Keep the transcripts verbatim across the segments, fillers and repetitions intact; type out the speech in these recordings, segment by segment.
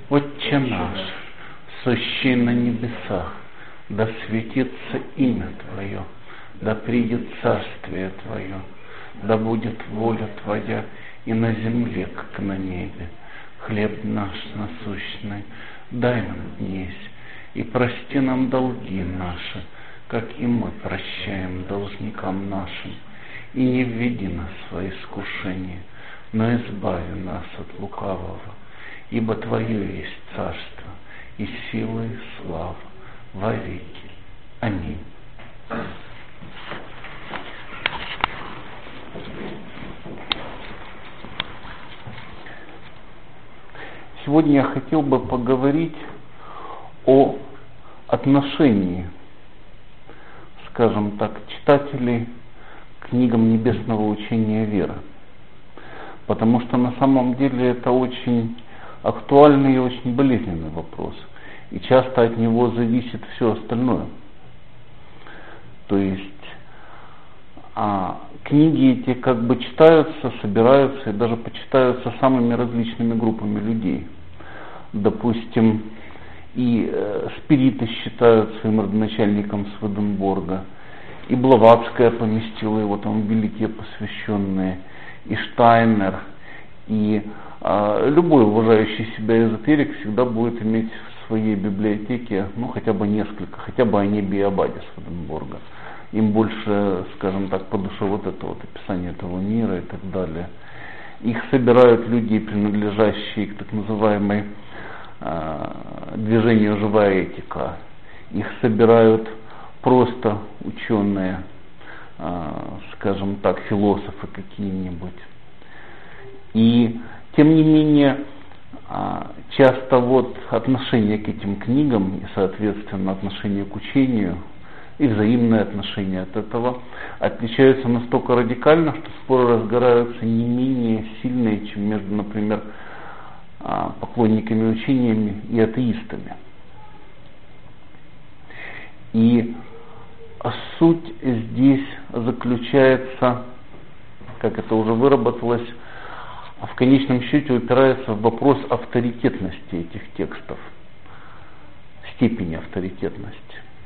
Отче наш, сущий на небесах, да светится имя Твое, да придет царствие Твое, да будет воля Твоя и на земле, как на небе. Хлеб наш насущный дай нам днесь, и прости нам долги наши, как и мы прощаем должникам нашим. И не введи нас в свои искушения, но избави нас от лукавого. Ибо Твое есть царство, и сила, и слава во веки. Аминь. Сегодня я хотел бы поговорить о отношении, скажем так, читателей к книгам небесного учения веры. Потому что на самом деле это очень актуальный и очень болезненный вопрос. И часто от него зависит все остальное. То есть а, книги эти как бы читаются, собираются и даже почитаются самыми различными группами людей. Допустим, и э, спириты считают своим родоначальником Сведенборга, и Блаватская поместила его там в великие посвященные, и Штайнер, и э, любой уважающий себя эзотерик всегда будет иметь в своей библиотеке, ну, хотя бы несколько, хотя бы о небе и об аде Сведенборга. Им больше, скажем так, по душе вот это вот описание этого мира и так далее. Их собирают люди, принадлежащие к так называемой э, движению «Живая этика». Их собирают просто ученые, э, скажем так, философы какие-нибудь. И тем не менее, э, часто вот отношение к этим книгам и, соответственно, отношение к учению и взаимные отношения от этого отличаются настолько радикально, что споры разгораются не менее сильные, чем между, например, поклонниками учениями и атеистами. И суть здесь заключается, как это уже выработалось, в конечном счете упирается в вопрос авторитетности этих текстов, степени авторитетности.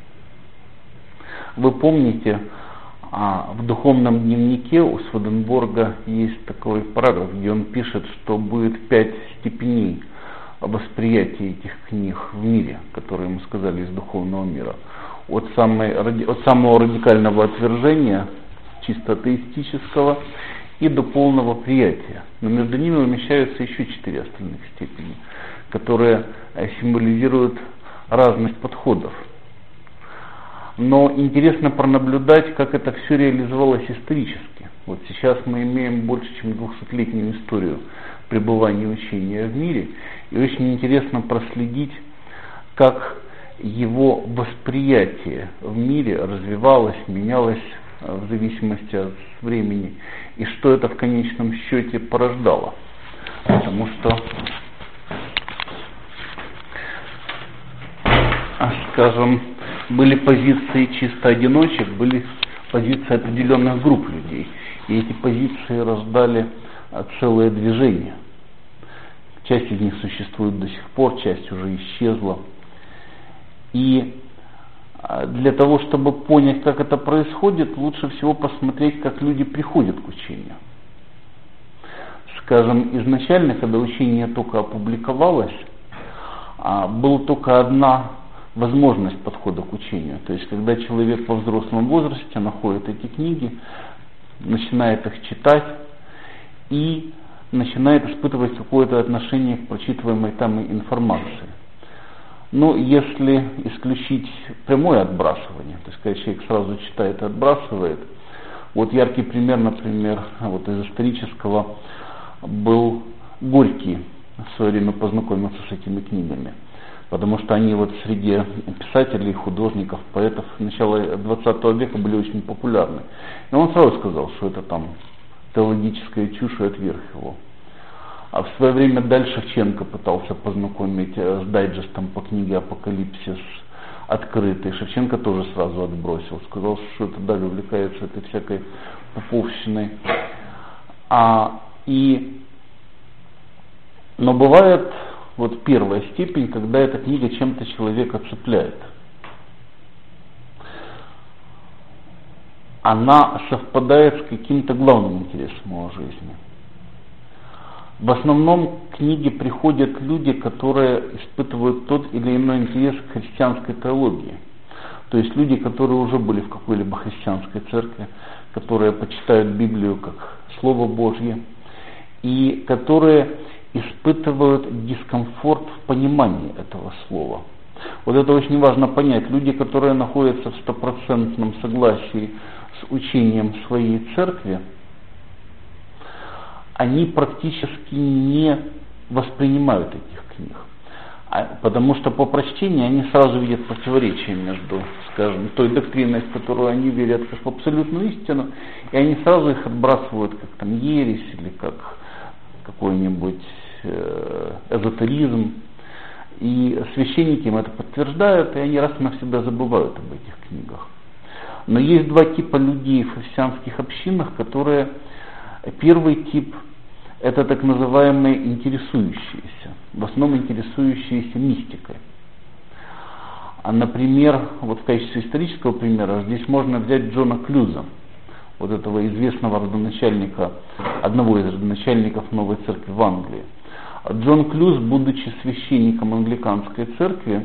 Вы помните, в духовном дневнике у Сведенборга есть такой параграф, где он пишет, что будет пять степеней восприятия этих книг в мире, которые ему сказали из духовного мира. От, самой, от самого радикального отвержения, чисто атеистического, и до полного приятия. Но между ними умещаются еще четыре остальных степени, которые символизируют разность подходов. Но интересно пронаблюдать, как это все реализовалось исторически. Вот сейчас мы имеем больше, чем двухсотлетнюю историю пребывания учения в мире. И очень интересно проследить, как его восприятие в мире развивалось, менялось в зависимости от времени. И что это в конечном счете порождало. Потому что, скажем, были позиции чисто одиночек, были позиции определенных групп людей. И эти позиции рождали целое движение. Часть из них существует до сих пор, часть уже исчезла. И для того, чтобы понять, как это происходит, лучше всего посмотреть, как люди приходят к учению. Скажем, изначально, когда учение только опубликовалось, была только одна возможность подхода к учению. То есть, когда человек во взрослом возрасте находит эти книги, начинает их читать и начинает испытывать какое-то отношение к прочитываемой там информации. Но если исключить прямое отбрасывание, то есть, когда человек сразу читает и отбрасывает, вот яркий пример, например, вот из исторического был Горький, в свое время познакомился с этими книгами. Потому что они вот среди писателей, художников, поэтов начала двадцатого века были очень популярны. И он сразу сказал, что это там теологическая чушь и отверг его. А в свое время дальше Шевченко пытался познакомить с дайджестом по книге «Апокалипсис» открытый. Шевченко тоже сразу отбросил, сказал, что это далее увлекается этой всякой поповщиной. А, и, но бывает вот первая степень, когда эта книга чем-то человека цепляет. Она совпадает с каким-то главным интересом его жизни. В основном к книге приходят люди, которые испытывают тот или иной интерес к христианской теологии. То есть люди, которые уже были в какой-либо христианской церкви, которые почитают Библию как Слово Божье, и которые испытывают дискомфорт в понимании этого слова. Вот это очень важно понять. Люди, которые находятся в стопроцентном согласии с учением своей церкви, они практически не воспринимают этих книг. Потому что по прочтении они сразу видят противоречие между, скажем, той доктриной, в которую они верят как в абсолютную истину, и они сразу их отбрасывают как там ересь или как какой-нибудь э, эзотеризм. И священники им это подтверждают, и они раз и навсегда забывают об этих книгах. Но есть два типа людей в христианских общинах, которые... Первый тип – это так называемые интересующиеся, в основном интересующиеся мистикой. А, например, вот в качестве исторического примера здесь можно взять Джона Клюза, вот этого известного родоначальника, одного из родоначальников Новой Церкви в Англии. Джон Клюз, будучи священником англиканской церкви,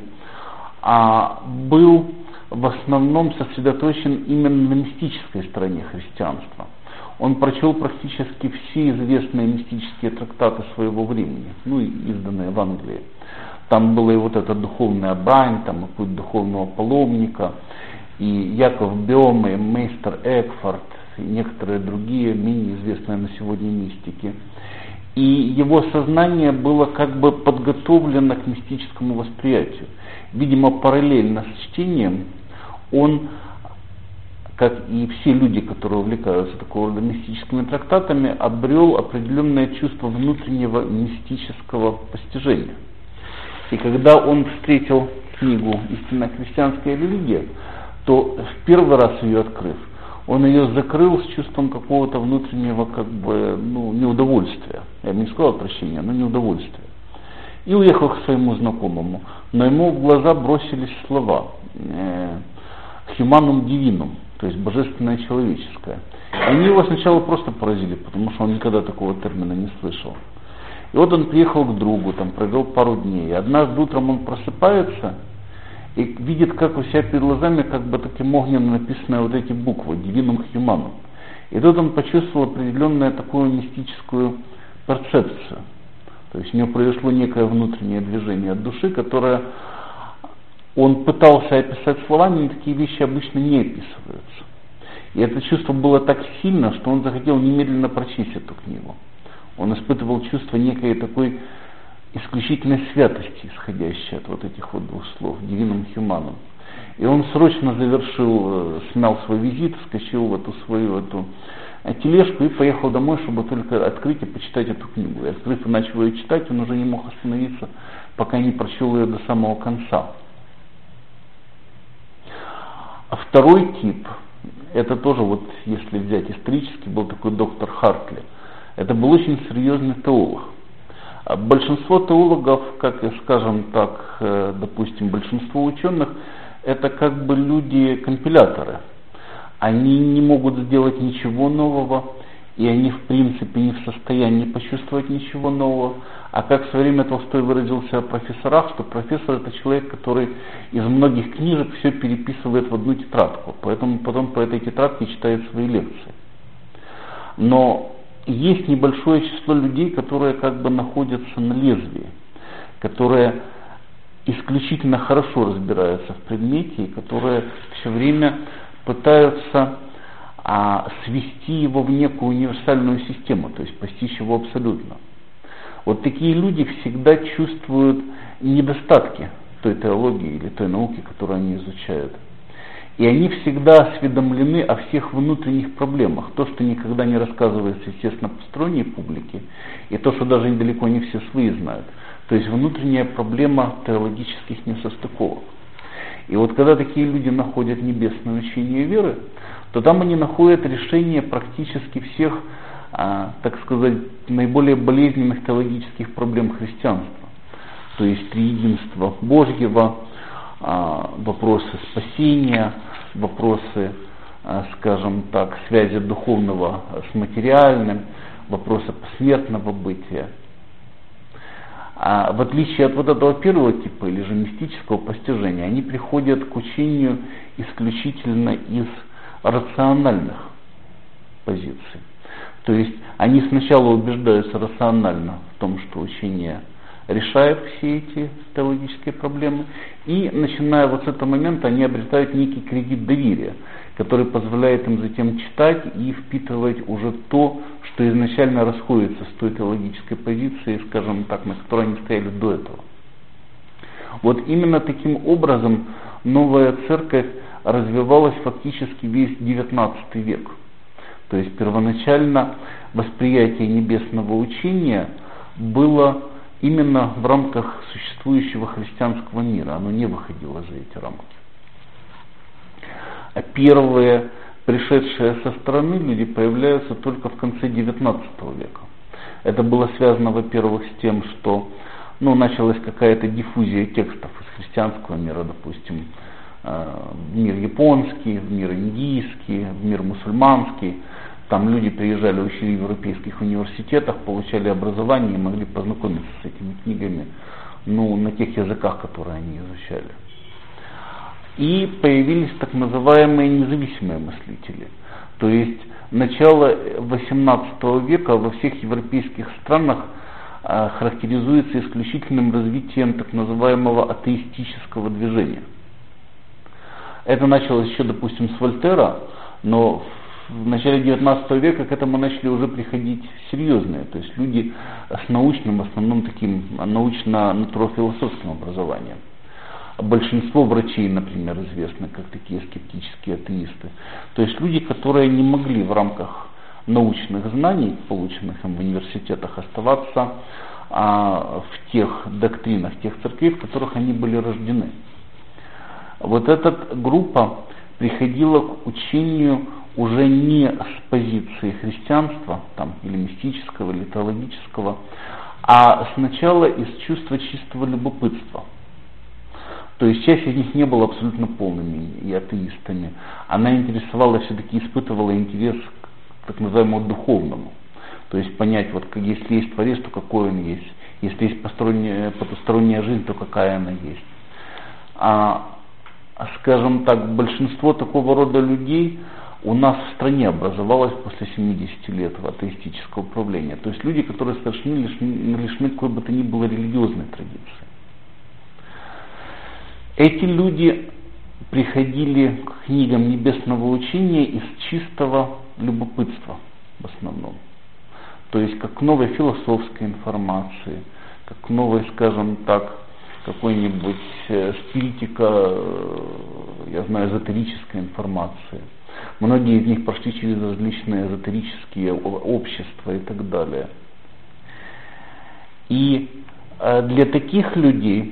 был в основном сосредоточен именно на мистической стороне христианства. Он прочел практически все известные мистические трактаты своего времени, ну и изданные в Англии. Там была и вот эта духовная брань, там и путь духовного паломника, и Яков Бёме, и Мейстер Экфорд, и некоторые другие менее известные на сегодня мистики. И его сознание было как бы подготовлено к мистическому восприятию. Видимо, параллельно с чтением он, как и все люди, которые увлекаются такого рода мистическими трактатами, обрел определенное чувство внутреннего мистического постижения. И когда он встретил книгу «Истинная христианская религия», то в первый раз ее открыв, он ее закрыл с чувством какого-то внутреннего как бы, ну, неудовольствия. Я бы не сказал отвращения, но неудовольствия. И уехал к своему знакомому. Но ему в глаза бросились слова «humanum divinum», то есть божественное человеческое. И они его сначала просто поразили, потому что он никогда такого термина не слышал. И вот он приехал к другу, там провел пару дней. И однажды утром он просыпается и видит, как у себя перед глазами, как бы таким огнем написаны вот эти буквы «Divinum Humanum». И тут он почувствовал определенную такую мистическую перцепцию. То есть у него произошло некое внутреннее движение от души, которое он пытался описать словами, но такие вещи обычно не описываются. И это чувство было так сильно, что он захотел немедленно прочесть эту книгу. Он испытывал чувство некой такой исключительной святости, исходящей от вот этих вот двух слов, «Divinum Humanum». И он срочно завершил, снял свой визит, вскочил в эту свою эту тележку и поехал домой, чтобы только открыть и почитать эту книгу. И открыв и начал ее читать, он уже не мог остановиться, пока не прочел ее до самого конца. А второй тип, это тоже вот, если взять исторически, был такой доктор Хартли. Это был очень серьезный теолог. Большинство теологов, как и, скажем так, допустим, большинство ученых, это как бы люди-компиляторы. Они не могут сделать ничего нового, и они в принципе не в состоянии почувствовать ничего нового. А как в свое время Толстой выразился о профессорах, что профессор это человек, который из многих книжек все переписывает в одну тетрадку, поэтому потом по этой тетрадке читает свои лекции. Но есть небольшое число людей, которые как бы находятся на лезвии, которые исключительно хорошо разбираются в предмете и которые все время пытаются а, свести его в некую универсальную систему, то есть постичь его абсолютно. Вот такие люди всегда чувствуют недостатки той теологии или той науки, которую они изучают. И они всегда осведомлены о всех внутренних проблемах. То, что никогда не рассказывается, естественно, посторонней публике, и то, что даже далеко не все свои знают. То есть внутренняя проблема теологических несостыковок. И вот когда такие люди находят небесное учение веры, то там они находят решение практически всех, а, так сказать, наиболее болезненных теологических проблем христианства. то есть триединство Божьего, вопросы спасения, вопросы, скажем так, связи духовного с материальным, вопросы посмертного бытия. А в отличие от вот этого первого типа, или же мистического постижения, они приходят к учению исключительно из рациональных позиций. То есть они сначала убеждаются рационально в том, что учение решает все эти теологические проблемы, и начиная вот с этого момента они обретают некий кредит доверия, который позволяет им затем читать и впитывать уже то, что изначально расходится с той теологической позицией, скажем так, на которой они стояли до этого. Вот именно таким образом новая церковь развивалась фактически весь девятнадцатый век. То есть первоначально восприятие небесного учения было именно в рамках существующего христианского мира, оно не выходило за эти рамки. А первые пришедшие со стороны люди появляются только в конце девятнадцатого века. Это было связано, во-первых, с тем, что ну, началась какая-то диффузия текстов из христианского мира, допустим, в мир японский, в мир индийский, в мир мусульманский. Там люди приезжали, учили в европейских университетах, получали образование и могли познакомиться с этими книгами ну, на тех языках, которые они изучали. И появились так называемые независимые мыслители. То есть начало восемнадцатого века во всех европейских странах а, характеризуется исключительным развитием так называемого атеистического движения. Это началось еще, допустим, с Вольтера, но в начале девятнадцатого века к этому начали уже приходить серьезные, то есть люди с научным, в основном таким научно-натурофилософским образованием. Большинство врачей, например, известны как такие скептические атеисты. То есть люди, которые не могли в рамках научных знаний, полученных им в университетах, оставаться а, в тех доктринах, тех церквей, в которых они были рождены. Вот эта группа приходила к учению уже не с позиции христианства, там, или мистического, или теологического, а сначала из чувства чистого любопытства. То есть часть из них не была абсолютно полными и атеистами. Она интересовалась, все-таки испытывала интерес к так называемому духовному. То есть понять, вот если есть Творец, то какой он есть. Если есть потусторонняя, потусторонняя жизнь, то какая она есть. А, скажем так, большинство такого рода людей у нас в стране образовалось после семидесяти лет атеистического управления. То есть люди, которые совершенно лишены, лишены какой бы то ни было религиозной традиции. Эти люди приходили к книгам небесного учения из чистого любопытства в основном. То есть как к новой философской информации, как к новой, скажем так, какой-нибудь э, спиритика, э, я знаю, эзотерической информации. Многие из них прошли через различные эзотерические общества и так далее. И э, для таких людей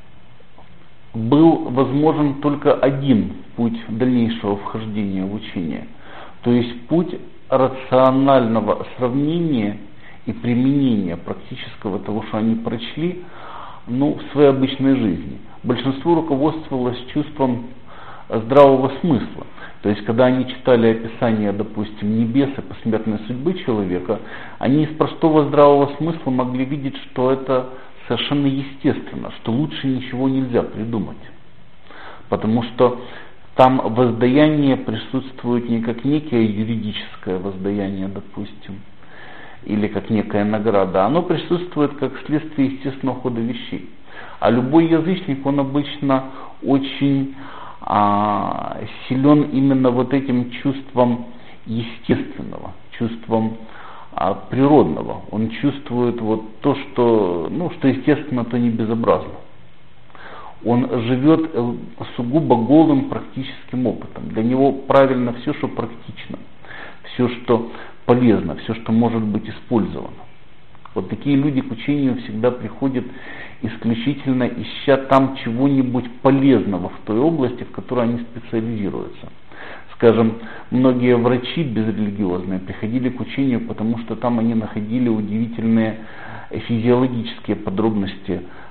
был возможен только один путь дальнейшего вхождения в учение. То есть путь рационального сравнения и применения практического того, что они прочли, ну, в своей обычной жизни. Большинство руководствовалось чувством здравого смысла. То есть, когда они читали описание, допустим, небес и посмертной судьбы человека, они из простого здравого смысла могли видеть, что это совершенно естественно, что лучше ничего нельзя придумать. Потому что там воздаяние присутствует не как некое юридическое воздаяние, допустим, или как некая награда, оно присутствует как следствие естественного хода вещей. А любой язычник, он обычно очень а, силен именно вот этим чувством естественного, чувством а, природного. Он чувствует вот то, что, ну, что естественно, то не безобразно. Он живет сугубо голым практическим опытом. Для него правильно все, что практично, все, что полезно, все, что может быть использовано. Вот такие люди к учению всегда приходят исключительно ища там чего-нибудь полезного в той области, в которой они специализируются. Скажем, многие врачи безрелигиозные приходили к учению, потому что там они находили удивительные физиологические подробности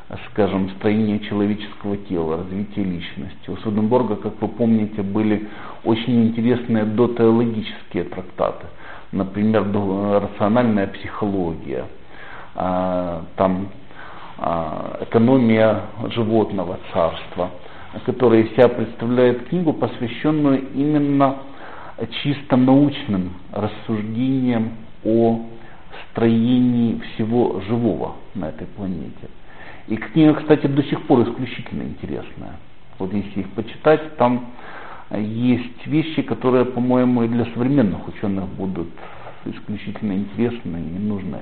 скажем, строения человеческого тела, развития личности. У Сведенборга, как вы помните, были очень интересные дотеологические трактаты. Например, рациональная психология, там экономия животного царства, которая из себя представляет книгу, посвященную именно чисто научным рассуждениям о строении всего живого на этой планете. И книга, кстати, до сих пор исключительно интересная. Вот если их почитать, там есть вещи, которые, по-моему, и для современных ученых будут исключительно интересны и нужны.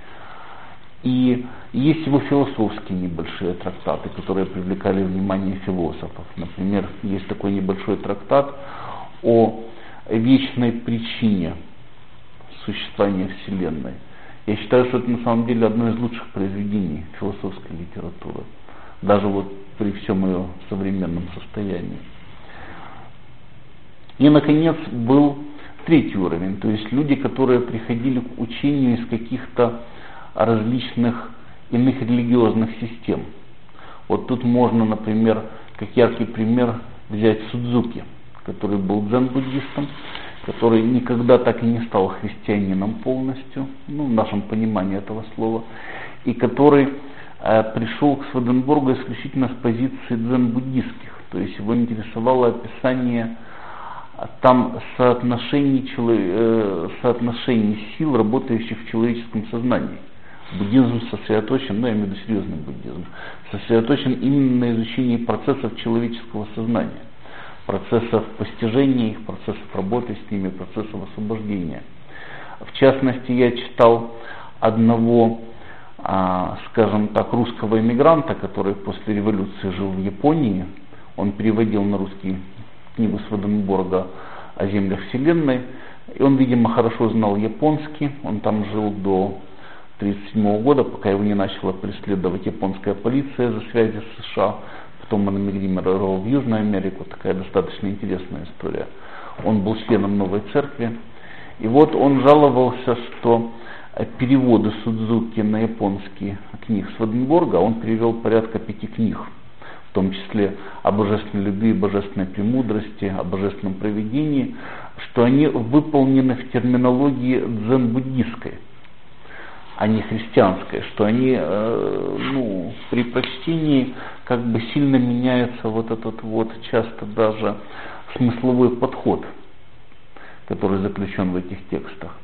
И есть его философские небольшие трактаты, которые привлекали внимание философов. Например, есть такой небольшой трактат о вечной причине существования Вселенной. Я считаю, что это на самом деле одно из лучших произведений философской литературы, даже вот при всем ее современном состоянии. И, наконец, был третий уровень, то есть люди, которые приходили к учению из каких-то различных иных религиозных систем. Вот тут можно, например, как яркий пример взять Судзуки, который был дзен-буддистом, который никогда так и не стал христианином полностью, ну, в нашем понимании этого слова, и который э, пришел к Сведенборгу исключительно с позиции дзен-буддистских, то есть его интересовало описание там соотношений, э, соотношений сил, работающих в человеческом сознании. Буддизм сосредоточен, ну я имею в виду серьезный буддизм, сосредоточен именно на изучении процессов человеческого сознания, процессов постижения их, процессов работы с ними, процессов освобождения. В частности, я читал одного, а, скажем так, русского эмигранта, который после революции жил в Японии. Он переводил на русский книгу Сведенборга о землях Вселенной, и он, видимо, хорошо знал японский. Он там жил до тысяча девятьсот тридцать седьмого года, пока его не начала преследовать японская полиция за связи с США. Потом он эмигрировал в Южную Америку, такая достаточно интересная история. Он был членом Новой Церкви. И вот он жаловался, что переводы Судзуки на японский книг Сведенборга, он перевел порядка пяти книг, в том числе о божественной любви, божественной премудрости, о божественном провидении, что они выполнены в терминологии дзен-буддистской, а не христианской, что они э, ну, при прочтении как бы сильно меняется вот этот вот часто даже смысловой подход, который заключен в этих текстах.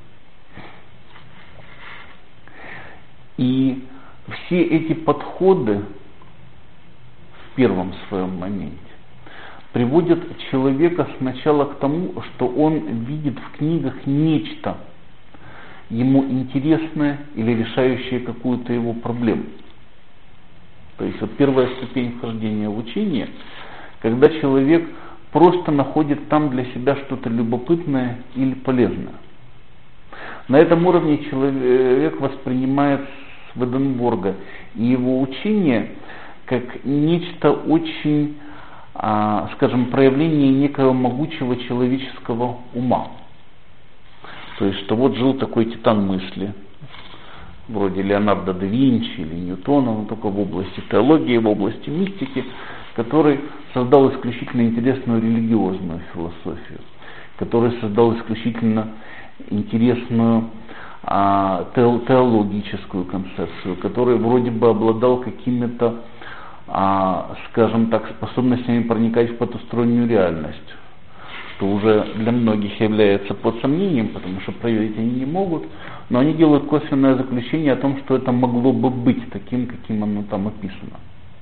И все эти подходы в первом своем моменте приводят человека сначала к тому, что он видит в книгах нечто ему интересное или решающее какую-то его проблему. То есть вот первая ступень вхождения в учение, когда человек просто находит там для себя что-то любопытное или полезное. На этом уровне человек воспринимает Сведенборга и его учение как нечто очень, а, скажем, проявление некого могучего человеческого ума. То есть, что вот жил такой титан мысли, вроде Леонардо да Винчи или Ньютона, но только в области теологии, в области мистики, который создал исключительно интересную религиозную философию, который создал исключительно интересную а, теологическую концепцию, который вроде бы обладал какими-то, а, скажем так, способностями проникать в потустороннюю реальность, что уже для многих является под сомнением, потому что проверить они не могут, но они делают косвенное заключение о том, что это могло бы быть таким, каким оно там описано.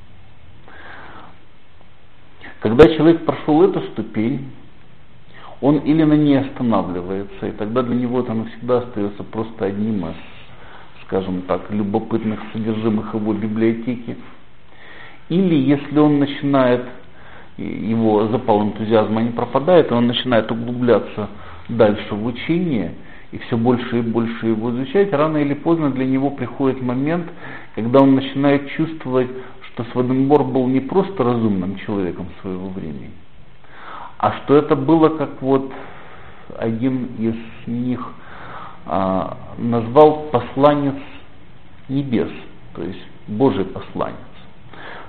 Когда человек прошел эту ступень, он или на ней останавливается, и тогда для него это навсегда остается просто одним из, скажем так, любопытных содержимых его библиотеки. Или если он начинает, его запал энтузиазма не пропадает, и он начинает углубляться дальше в учение, и все больше и больше его изучать, рано или поздно для него приходит момент, когда он начинает чувствовать, что Сведенборг был не просто разумным человеком своего времени, а что это было, как вот один из них а, назвал посланец небес, то есть Божий посланец.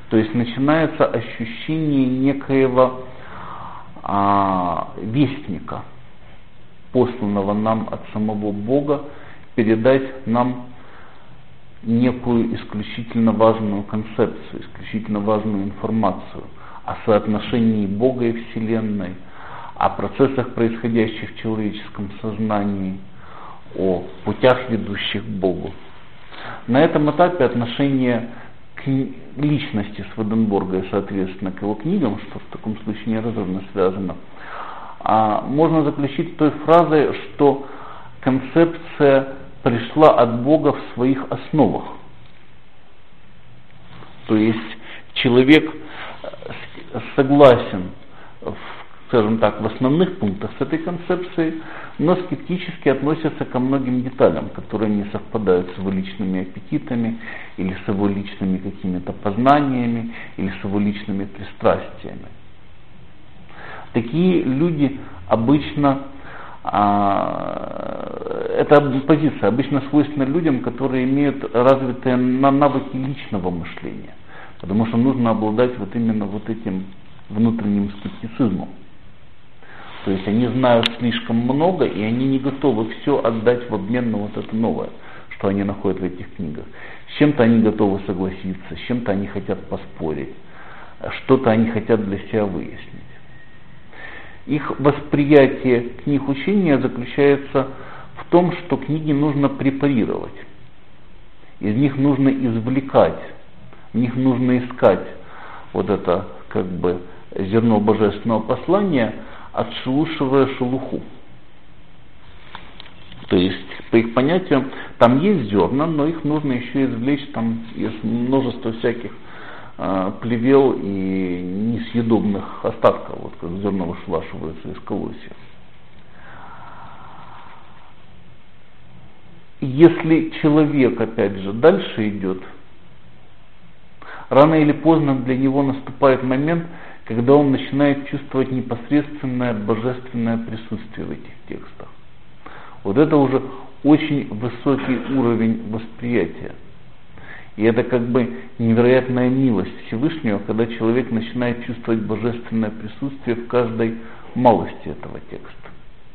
То есть начинается ощущение некоего а, вестника, посланного нам от самого Бога, передать нам некую исключительно важную концепцию, исключительно важную информацию о соотношении Бога и Вселенной, о процессах, происходящих в человеческом сознании, о путях, ведущих к Богу. На этом этапе отношение к личности Сведенборга и, соответственно, к его книгам, что в таком случае неразрывно связано, а можно заключить той фразой, что концепция пришла от Бога в своих основах. То есть человек согласен, в, скажем так, в основных пунктах с этой концепцией, но скептически относится ко многим деталям, которые не совпадают с его личными аппетитами, или с его личными какими-то познаниями, или с его личными пристрастиями. Такие люди обычно, а, эта позиция обычно свойственна людям, которые имеют развитые навыки личного мышления, потому что нужно обладать вот именно вот этим внутренним скептицизмом. То есть они знают слишком много, и они не готовы все отдать в обмен на вот это новое, что они находят в этих книгах. С чем-то они готовы согласиться, с чем-то они хотят поспорить, что-то они хотят для себя выяснить. Их восприятие книг учения заключается в том, что книги нужно препарировать, из них нужно извлекать, в них нужно искать вот это как бы зерно божественного послания, отшелушивая шелуху. То есть, по их понятию, там есть зерна, но их нужно еще извлечь там из множества всяких э, плевел и несъедобных остатков, вот как зерна вышелашиваются из колосьев. Если человек, опять же, дальше идет, рано или поздно для него наступает момент, когда он начинает чувствовать непосредственное божественное присутствие в этих текстах. Вот это уже очень высокий уровень восприятия. И это как бы невероятная милость Всевышнего, когда человек начинает чувствовать божественное присутствие в каждой малости этого текста.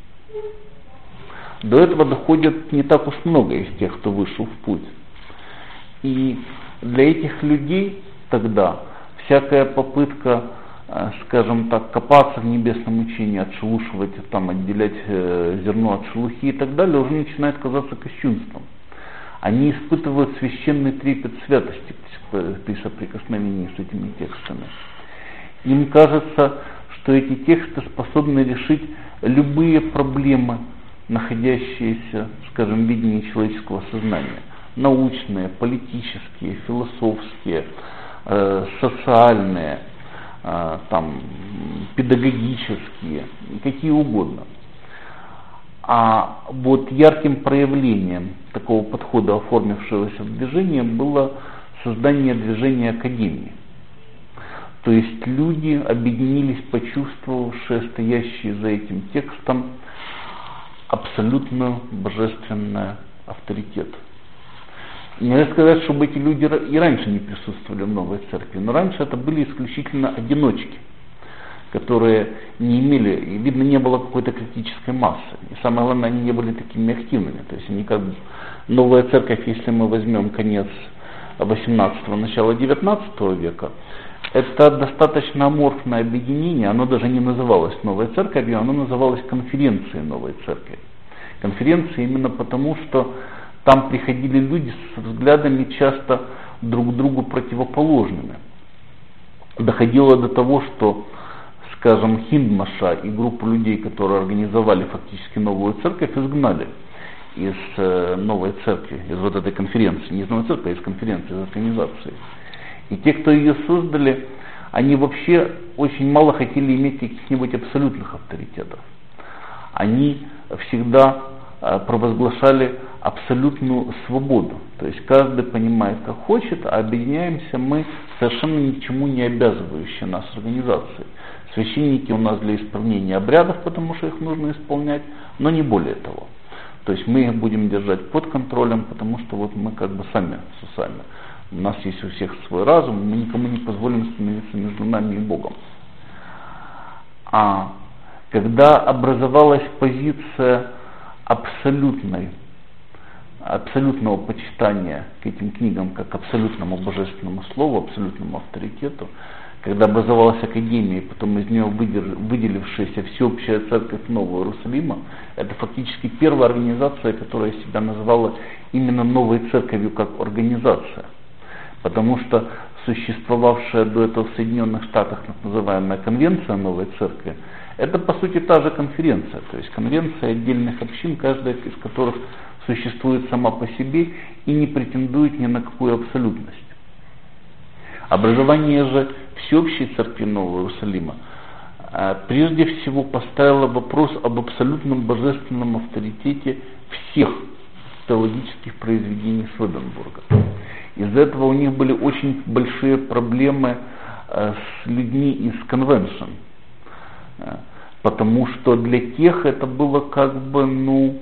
До этого доходит не так уж много из тех, кто вышел в путь. И для этих людей тогда всякая попытка, скажем так, копаться в небесном учении, отшелушивать, там, отделять э, зерно от шелухи и так далее, уже начинает казаться кощунством. Они испытывают священный трепет святости при соприкосновении с этими текстами. Им кажется, что эти тексты способны решить любые проблемы, находящиеся, скажем, в видении человеческого сознания. Научные, политические, философские, э, социальные, там, педагогические, какие угодно. А вот ярким проявлением такого подхода, оформившегося в движение, было создание движения Академии. То есть люди объединились, почувствовавшие стоящий за этим текстом абсолютно божественный авторитет. Нельзя сказать, чтобы эти люди и раньше не присутствовали в новой церкви, но раньше это были исключительно одиночки, которые не имели, и видно, не было какой-то критической массы. И самое главное, они не были такими активными. То есть они как бы, новая церковь, если мы возьмем конец восемнадцатого, начало девятнадцатого века, это достаточно аморфное объединение, оно даже не называлось новой церковью, оно называлось конференцией новой церкви. Конференция именно потому, что там приходили люди с взглядами часто друг другу противоположными. Доходило до того, что, скажем, Хиндмаша и группу людей, которые организовали фактически новую церковь, изгнали из э, новой церкви, из вот этой конференции, не из новой церкви, а из конференции, из организации. И те, кто ее создали, они вообще очень мало хотели иметь каких-нибудь абсолютных авторитетов. Они всегда э, провозглашали абсолютную свободу. То есть каждый понимает, как хочет, а объединяемся мы совершенно ничему не обязывающие нас организации. Священники у нас для исполнения обрядов, потому что их нужно исполнять, но не более того. То есть мы их будем держать под контролем, потому что вот мы как бы сами с усами. У нас есть у всех свой разум, мы никому не позволим становиться между нами и Богом. А когда образовалась позиция абсолютной, абсолютного почитания к этим книгам как к абсолютному божественному слову, абсолютному авторитету, когда образовалась академия, и потом из нее выделившаяся всеобщая церковь Нового Иерусалима, это фактически первая организация, которая себя называла именно Новой Церковью как организация. Потому что существовавшая до этого в Соединенных Штатах так называемая Конвенция Новой Церкви, это по сути та же конференция, то есть конвенция отдельных общин, каждая из которых существует сама по себе и не претендует ни на какую абсолютность. Образование же всеобщей церкви Нового Иерусалима прежде всего поставило вопрос об абсолютном божественном авторитете всех теологических произведений Сведенборга. Из-за этого у них были очень большие проблемы с людьми из конвеншн, потому что для тех это было как бы, ну,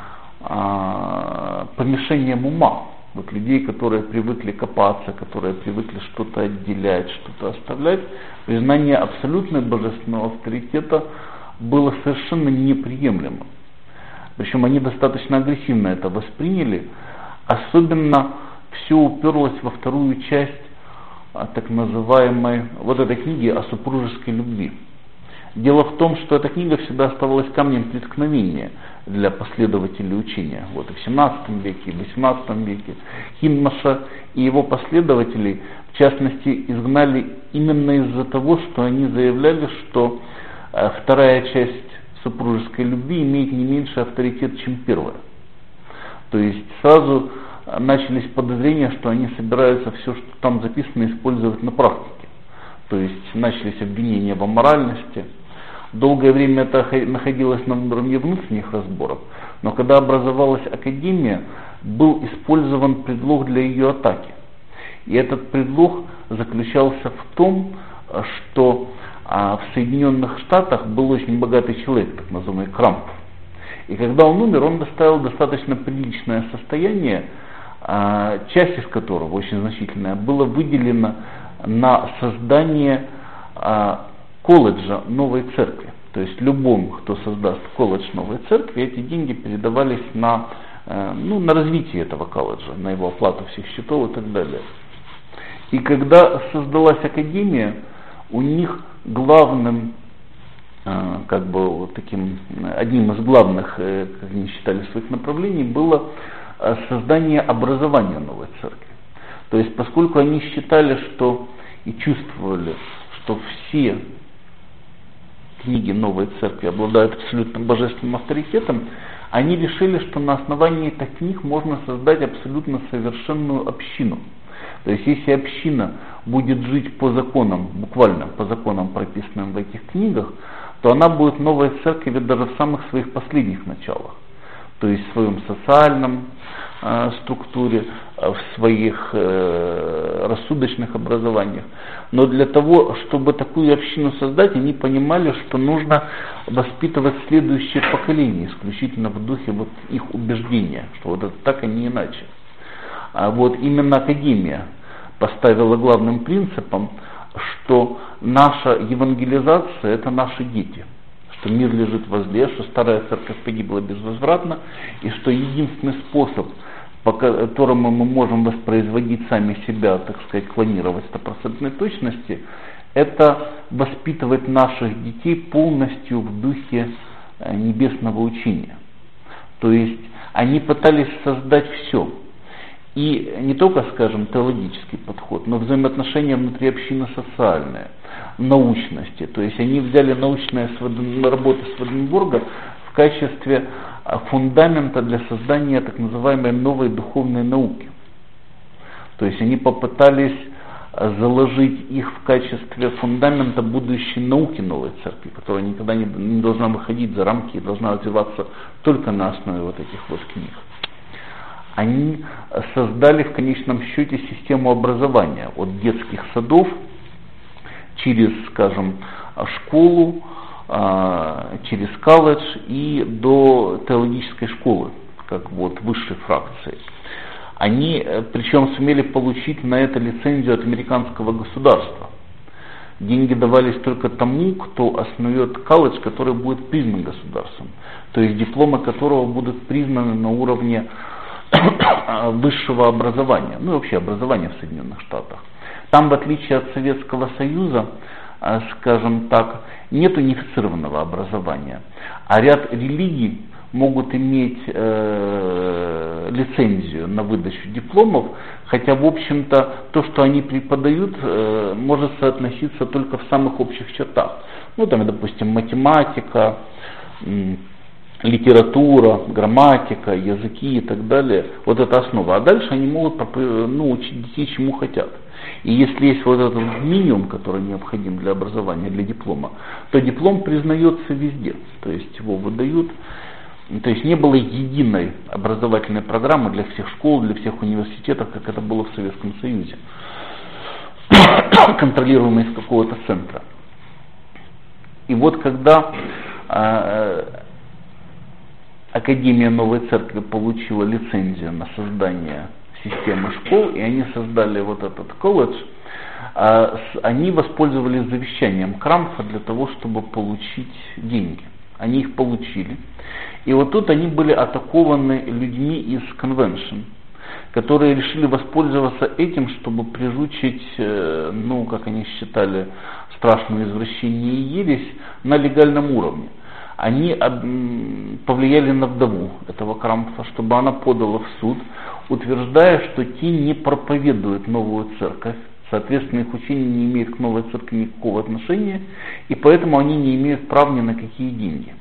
помешением ума. Вот людей, которые привыкли копаться, которые привыкли что-то отделять, что-то оставлять, признание абсолютного божественного авторитета было совершенно неприемлемо. Причем они достаточно агрессивно это восприняли. Особенно все уперлось во вторую часть а, так называемой вот этой книги о супружеской любви. Дело в том, что эта книга всегда оставалась камнем преткновения для последователей учения. Вот и в семнадцатом веке, и в восемнадцатом веке. Хинмаша и его последователей, в частности, изгнали именно из-за того, что они заявляли, что э, вторая часть супружеской любви имеет не меньший авторитет, чем первая. То есть сразу начались подозрения, что они собираются все, что там записано, использовать на практике. То есть начались обвинения в аморальности. Долгое время это находилось на уровне внутренних разборов, но когда образовалась академия, был использован предлог для ее атаки. И этот предлог заключался в том, что а, в Соединенных Штатах был очень богатый человек, так называемый Крамп. И когда он умер, он доставил достаточно приличное состояние, а, часть из которого, очень значительная, была выделена на создание а, колледжа Новой Церкви. То есть любому, кто создаст колледж Новой Церкви, эти деньги передавались на, э, ну, на развитие этого колледжа, на его оплату всех счетов и так далее. И когда создалась академия, у них главным, э, как бы вот таким, одним из главных, э, как они считали, своих направлений было э, создание образования Новой Церкви. То есть поскольку они считали, что и чувствовали, что все книги Новой Церкви обладают абсолютным божественным авторитетом, они решили, что на основании этих книг можно создать абсолютно совершенную общину. То есть если община будет жить по законам, буквально по законам, прописанным в этих книгах, то она будет новой церковью даже в самых своих последних началах. То есть в своем социальном э, структуре, в своих э, рассудочных образованиях. Но для того, чтобы такую общину создать, они понимали, что нужно воспитывать следующее поколение, исключительно в духе вот их убеждения, что вот это так, а не иначе. А вот именно академия поставила главным принципом, что наша евангелизация – это наши дети, что мир лежит возле, что старая церковь погибла безвозвратно, и что единственный способ, по которому мы можем воспроизводить сами себя, так сказать, клонировать в стопроцентной точности, это воспитывать наших детей полностью в духе небесного учения. То есть они пытались создать все. И не только, скажем, теологический подход, но взаимоотношения внутри общины социальные, научности. То есть они взяли научные работы Сведенборга в качестве фундамента для создания так называемой новой духовной науки. То есть они попытались заложить их в качестве фундамента будущей науки Новой Церкви, которая никогда не, не должна выходить за рамки и должна развиваться только на основе вот этих вот книг. Они создали в конечном счете систему образования от детских садов через, скажем, школу, через колледж и до теологической школы, как вот высшей фракции. они, причем сумели получить на это лицензию от американского государства. Деньги давались только тому, кто основет колледж, который будет признан государством, то есть дипломы которого будут признаны на уровне высшего образования, ну и вообще образования в Соединенных Штатах. Там, в отличие от Советского Союза, скажем так, нет унифицированного образования, а ряд религий могут иметь э, лицензию на выдачу дипломов, хотя, в общем-то, то, что они преподают, э, может соотноситься только в самых общих чертах. Ну, там, допустим, математика, м, литература, грамматика, языки и так далее. Вот это основа. А дальше они могут ну, учить детей чему хотят. И если есть вот этот минимум, который необходим для образования, для диплома, то диплом признается везде. То есть его выдают. То есть не было единой образовательной программы для всех школ, для всех университетов, как это было в Советском Союзе, контролируемой из какого-то центра. И вот когда э, Академия Новой Церкви получила лицензию на создание системы школ, и они создали вот этот колледж, э, они воспользовались завещанием Крамфа для того, чтобы получить деньги. Они их получили. И вот тут они были атакованы людьми из конвеншн, которые решили воспользоваться этим, чтобы прижучить, ну, как они считали, страшное извращение и ересь на легальном уровне. Они повлияли на вдову этого Крамфа, чтобы она подала в суд, утверждая, что те не проповедуют новую церковь. Соответственно, их учение не имеет к новой церкви никакого отношения, и поэтому они не имеют права ни на какие деньги.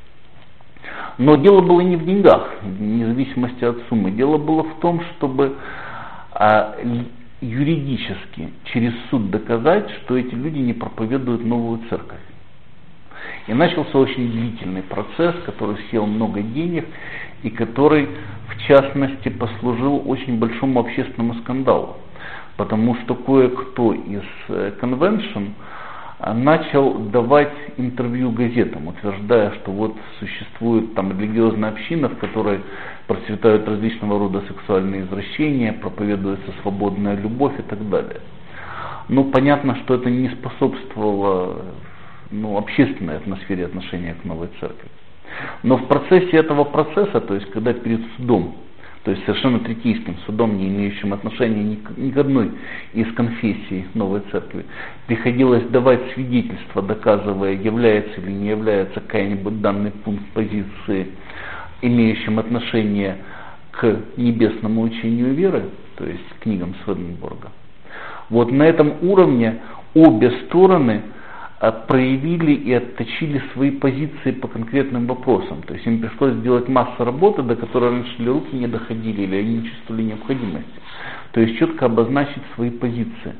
Но дело было не в деньгах, вне зависимости от суммы. Дело было в том, чтобы а, юридически через суд доказать, что эти люди не проповедуют новую церковь. И начался очень длительный процесс, который съел много денег и который, в частности, послужил очень большому общественному скандалу. Потому что кое-кто из конвеншн начал давать интервью газетам, утверждая, что вот существует там религиозная община, в которой процветают различного рода сексуальные извращения, проповедуется свободная любовь и так далее. Ну, понятно, что это не способствовало ну, общественной атмосфере отношения к новой церкви. Но в процессе этого процесса, то есть когда перед судом, то есть совершенно третейским судом, не имеющим отношения ни к, ни к одной из конфессий новой церкви, приходилось давать свидетельство, доказывая, является или не является какой-нибудь данный пункт позиции, имеющим отношение к небесному учению веры, то есть к книгам Сведенборга. Вот на этом уровне обе стороны проявили и отточили свои позиции по конкретным вопросам. То есть им пришлось сделать массу работы, до которой раньше или руки не доходили, или они не чувствовали необходимости. То есть четко обозначить свои позиции.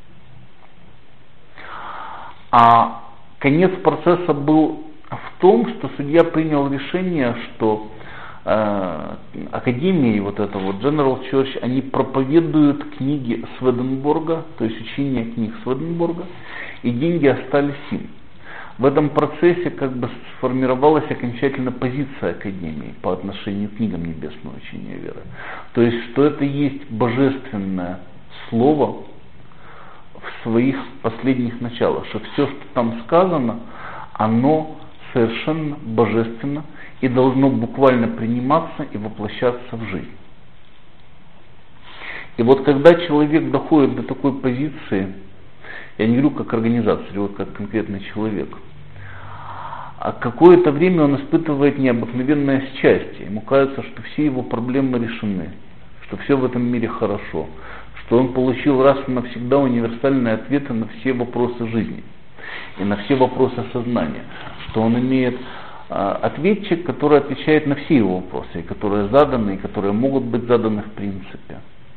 А конец процесса был в том, что судья принял решение, что э, Академия и вот это вот General Church, они проповедуют книги Сведенборга, то есть учение книг Сведенборга, и деньги остались им. В этом процессе как бы сформировалась окончательно позиция Академии по отношению к книгам небесного учения веры. То есть, что это есть божественное слово в своих последних началах, что все, что там сказано, оно совершенно божественно и должно буквально приниматься и воплощаться в жизнь. И вот когда человек доходит до такой позиции, я не говорю как организация, вот как конкретный человек, а какое-то время он испытывает необыкновенное счастье. Ему кажется, что все его проблемы решены, что все в этом мире хорошо, что он получил раз и навсегда универсальные ответы на все вопросы жизни и на все вопросы сознания, что он имеет а, ответчик, который отвечает на все его вопросы, которые заданы, и которые могут быть заданы в принципе.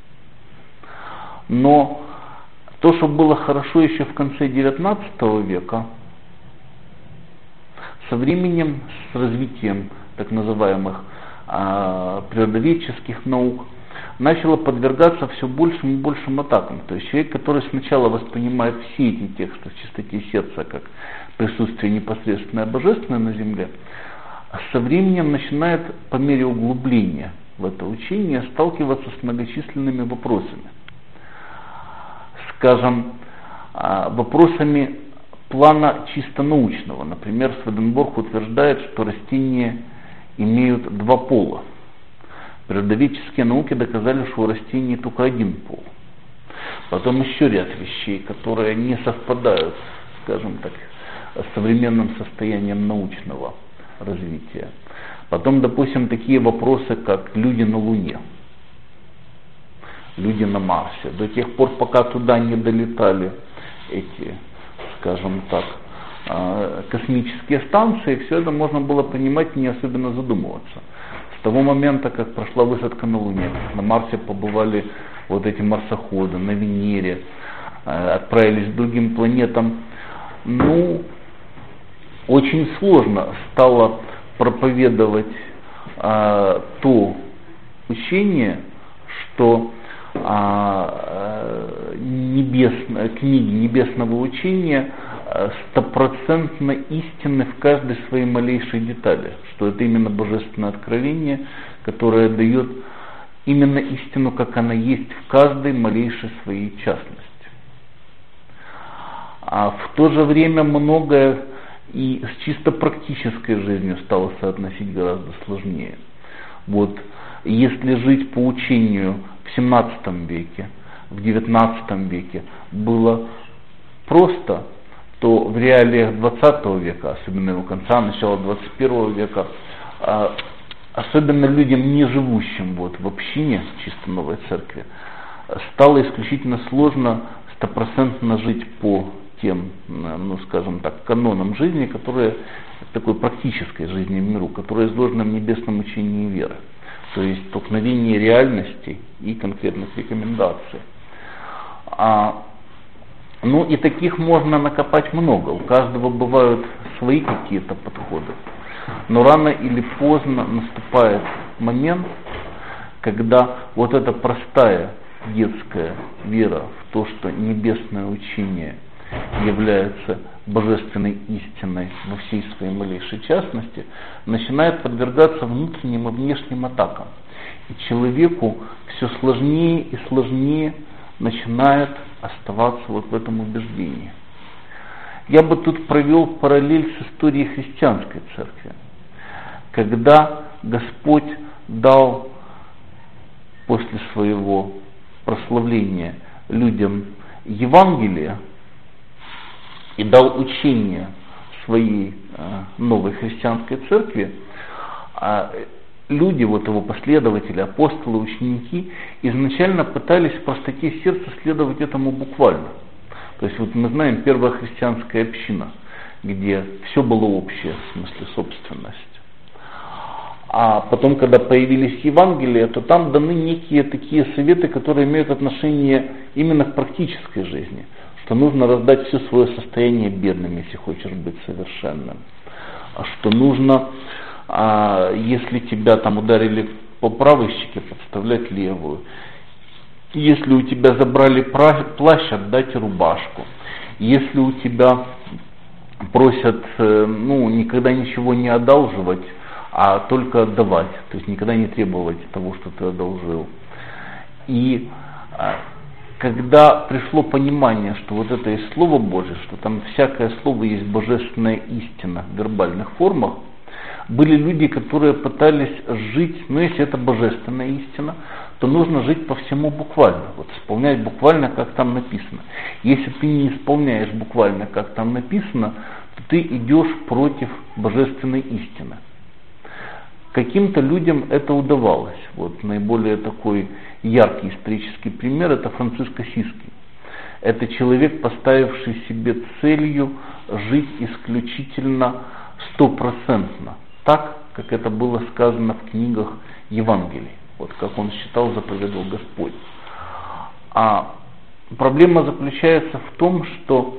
Но то, что было хорошо еще в конце девятнадцатого века, со временем, с развитием так называемых а, природоведческих наук, начало подвергаться все большим и большим атакам. То есть человек, который сначала воспринимает все эти тексты в чистоте сердца как присутствие непосредственное божественное на земле, со временем начинает по мере углубления в это учение сталкиваться с многочисленными вопросами. Скажем, вопросами плана чисто научного. Например, Сведенборг утверждает, что растения имеют два пола. Природоведческие науки доказали, что у растений только один пол. Потом еще ряд вещей, которые не совпадают, скажем так, с современным состоянием научного развития. Потом, допустим, такие вопросы, как люди на Луне, люди на Марсе. До тех пор, пока туда не долетали эти, скажем так, космические станции, все это можно было понимать, не особенно задумываться. С того момента, как прошла высадка на Луне, на Марсе побывали вот эти марсоходы, на Венере, отправились к другим планетам, ну, очень сложно стало проповедовать а, то учение, что а, небесное, книги небесного учения стопроцентно истинны в каждой своей малейшей детали, что это именно божественное откровение, которое дает именно истину, как она есть в каждой малейшей своей частности. А в то же время многое и с чисто практической жизнью стало соотносить гораздо сложнее. Вот, если жить по учению в семнадцатом веке, в девятнадцатом веке было просто, то в реалиях двадцатого века, особенно его конца, начала двадцать первого века, особенно людям, не живущим вот в общине чисто новой церкви, стало исключительно сложно стопроцентно жить по тем, ну скажем так, канонам жизни, которые, такой практической жизни в миру, которые изложены в небесном учении веры. То есть столкновение реальностей и конкретных рекомендаций. А, ну и таких можно накопать много. У каждого бывают свои какие-то подходы. Но рано или поздно наступает момент, когда вот эта простая детская вера в то, что небесное учение является божественной истиной во всей своей малейшей частности, начинает подвергаться внутренним и внешним атакам. И человеку все сложнее и сложнее начинает оставаться вот в этом убеждении. Я бы тут провел параллель с историей христианской церкви, когда Господь дал после своего прославления людям Евангелие и дал учение своей э, новой христианской церкви, а люди, вот его последователи, апостолы, ученики, изначально пытались в простоте сердца следовать этому буквально. То есть вот мы знаем первая христианская община, где все было общее, в смысле собственность. А потом, когда появились Евангелия, то там даны некие такие советы, которые имеют отношение именно к практической жизни. Что нужно раздать все свое состояние бедным, если хочешь быть совершенным. А что нужно, а, если тебя там ударили по правой щеке, подставлять левую. Если у тебя забрали плащ, отдать рубашку. Если у тебя просят, ну, никогда ничего не одалживать, а только отдавать. То есть никогда не требовать того, что ты одолжил. И когда пришло понимание, что вот это есть Слово Божие, что там всякое слово есть божественная истина в вербальных формах, были люди, которые пытались жить, ну если это божественная истина, то нужно жить по всему буквально, вот исполнять буквально, как там написано. Если ты не исполняешь буквально, как там написано, то ты идешь против божественной истины. Каким-то людям это удавалось. Вот наиболее такой яркий исторический пример — это Франциск Ассизский. Это человек, поставивший себе целью жить исключительно стопроцентно, так, как это было сказано в книгах Евангелий, вот как он считал, заповедовал Господь. А проблема заключается в том, что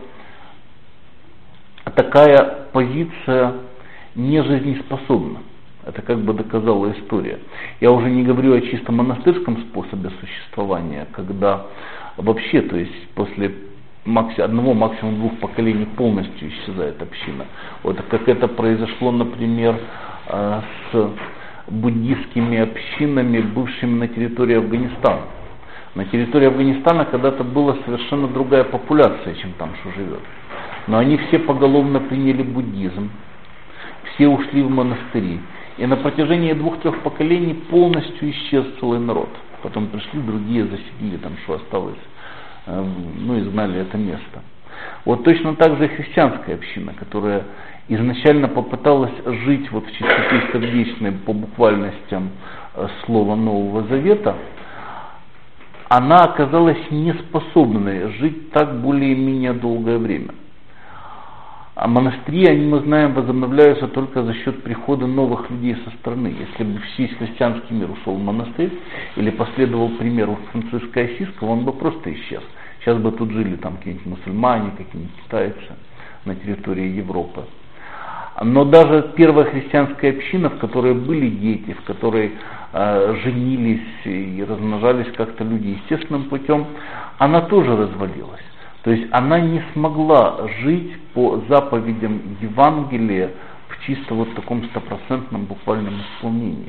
такая позиция не жизнеспособна. Это как бы доказала история. Я уже не говорю о чисто монастырском способе существования, когда вообще, то есть после макси- одного, максимум двух поколений полностью исчезает община. Вот как это произошло, например, с буддистскими общинами, бывшими на территории Афганистана. На территории Афганистана когда-то была совершенно другая популяция, чем там что живет. Но они все поголовно приняли буддизм, все ушли в монастыри. И на протяжении двух-трех поколений полностью исчез целый народ. Потом пришли другие, заселили там, что осталось, ну, изгнали это место. Вот точно так же и христианская община, которая изначально попыталась жить вот в чистоте сердечной по буквальностям слова Нового Завета, она оказалась неспособной жить так более-менее долгое время. А монастыри, они, мы знаем, возобновляются только за счет прихода новых людей со стороны. Если бы весь христианский мир ушел в монастырь или последовал примеру Франциска Ассизского, он бы просто исчез. Сейчас бы тут жили там какие-нибудь мусульмане, какие-нибудь китайцы на территории Европы. Но даже первая христианская община, в которой были дети, в которой э, женились и размножались как-то люди естественным путем, она тоже развалилась. То есть она не смогла жить по заповедям Евангелия в чисто вот таком стопроцентном буквальном исполнении.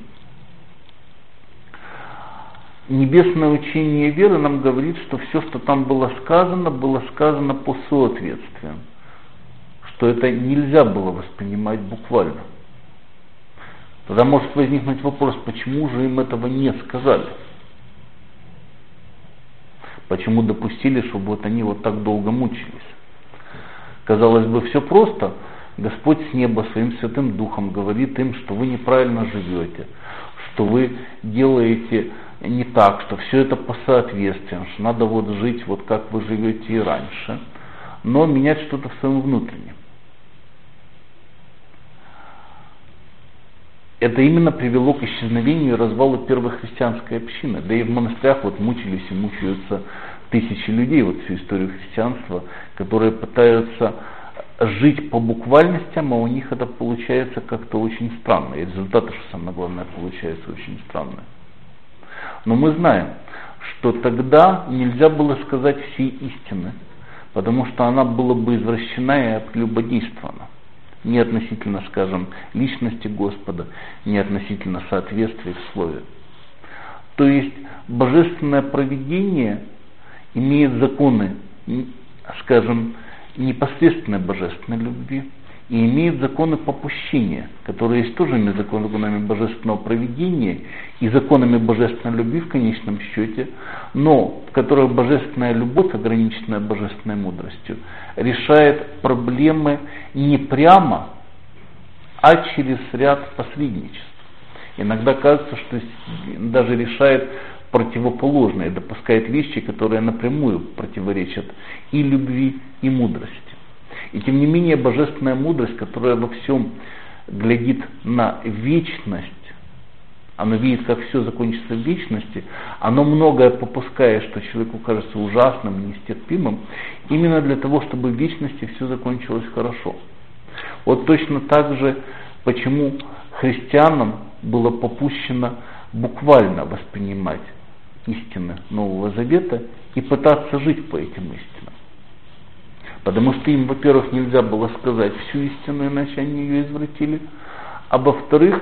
Небесное учение веры нам говорит, что все, что там было сказано, было сказано по соответствию. Что это нельзя было воспринимать буквально. Тогда может возникнуть вопрос, почему же им этого не сказали? Почему допустили, чтобы вот они вот так долго мучились? Казалось бы, все просто. Господь с неба своим Святым Духом говорит им, что вы неправильно живете, что вы делаете не так, что все это по соответствию, что надо вот жить вот как вы живете и раньше, но менять что-то в своем внутреннем. Это именно привело к исчезновению и развалу первой христианской общины. Да и в монастырях вот мучились и мучаются тысячи людей, вот всю историю христианства, которые пытаются жить по буквальностям, а у них это получается как-то очень странно. И результаты, что самое главное, получаются очень странные. Но мы знаем, что тогда нельзя было сказать всей истины, потому что она была бы извращена и прелюбодействована. Не относительно, скажем, личности Господа, не относительно соответствия в слове. То есть божественное провидение имеет законы, скажем, непосредственной божественной любви и имеет законы попущения, которые есть тоже законами божественного провидения и законами божественной любви в конечном счете, но в которых божественная любовь, ограниченная божественной мудростью, решает проблемы не прямо, а через ряд посредничеств. Иногда кажется, что даже решает противоположное, допускает вещи, которые напрямую противоречат и любви, и мудрости. И тем не менее божественная мудрость, которая во всем глядит на вечность, она видит, как все закончится в вечности, оно многое попускает, что человеку кажется ужасным, нестерпимым, именно для того, чтобы в вечности все закончилось хорошо. Вот точно так же, почему христианам было попущено буквально воспринимать истины Нового Завета и пытаться жить по этим истинам. Потому что им, во-первых, нельзя было сказать всю истину, иначе они ее извратили, а во-вторых,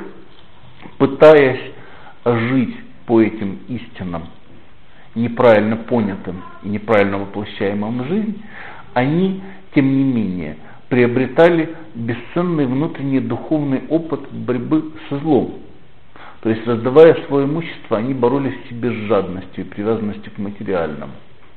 пытаясь жить по этим истинам, неправильно понятым и неправильно воплощаемым в жизнь, они, тем не менее, приобретали бесценный внутренний духовный опыт борьбы со злом. То есть, раздавая свое имущество, они боролись в себе с жадностью и привязанностью к материальному.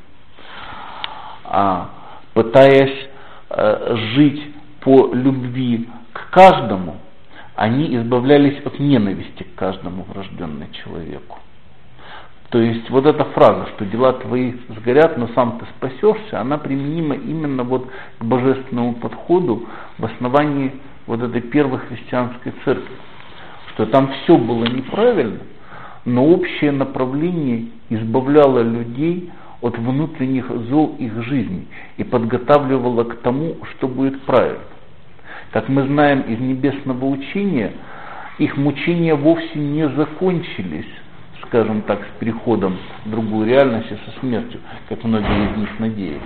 А пытаясь э, жить по любви к каждому, они избавлялись от ненависти к каждому врожденному человеку. То есть вот эта фраза, что дела твои сгорят, но сам ты спасешься, она применима именно вот к божественному подходу в основании вот этой первой христианской церкви. Что там все было неправильно, но общее направление избавляло людей от внутренних зол их жизни и подготавливало к тому, что будет правильно. Как мы знаем из небесного учения, их мучения вовсе не закончились, скажем так, с переходом в другую реальность и со смертью, как многие из них надеялись.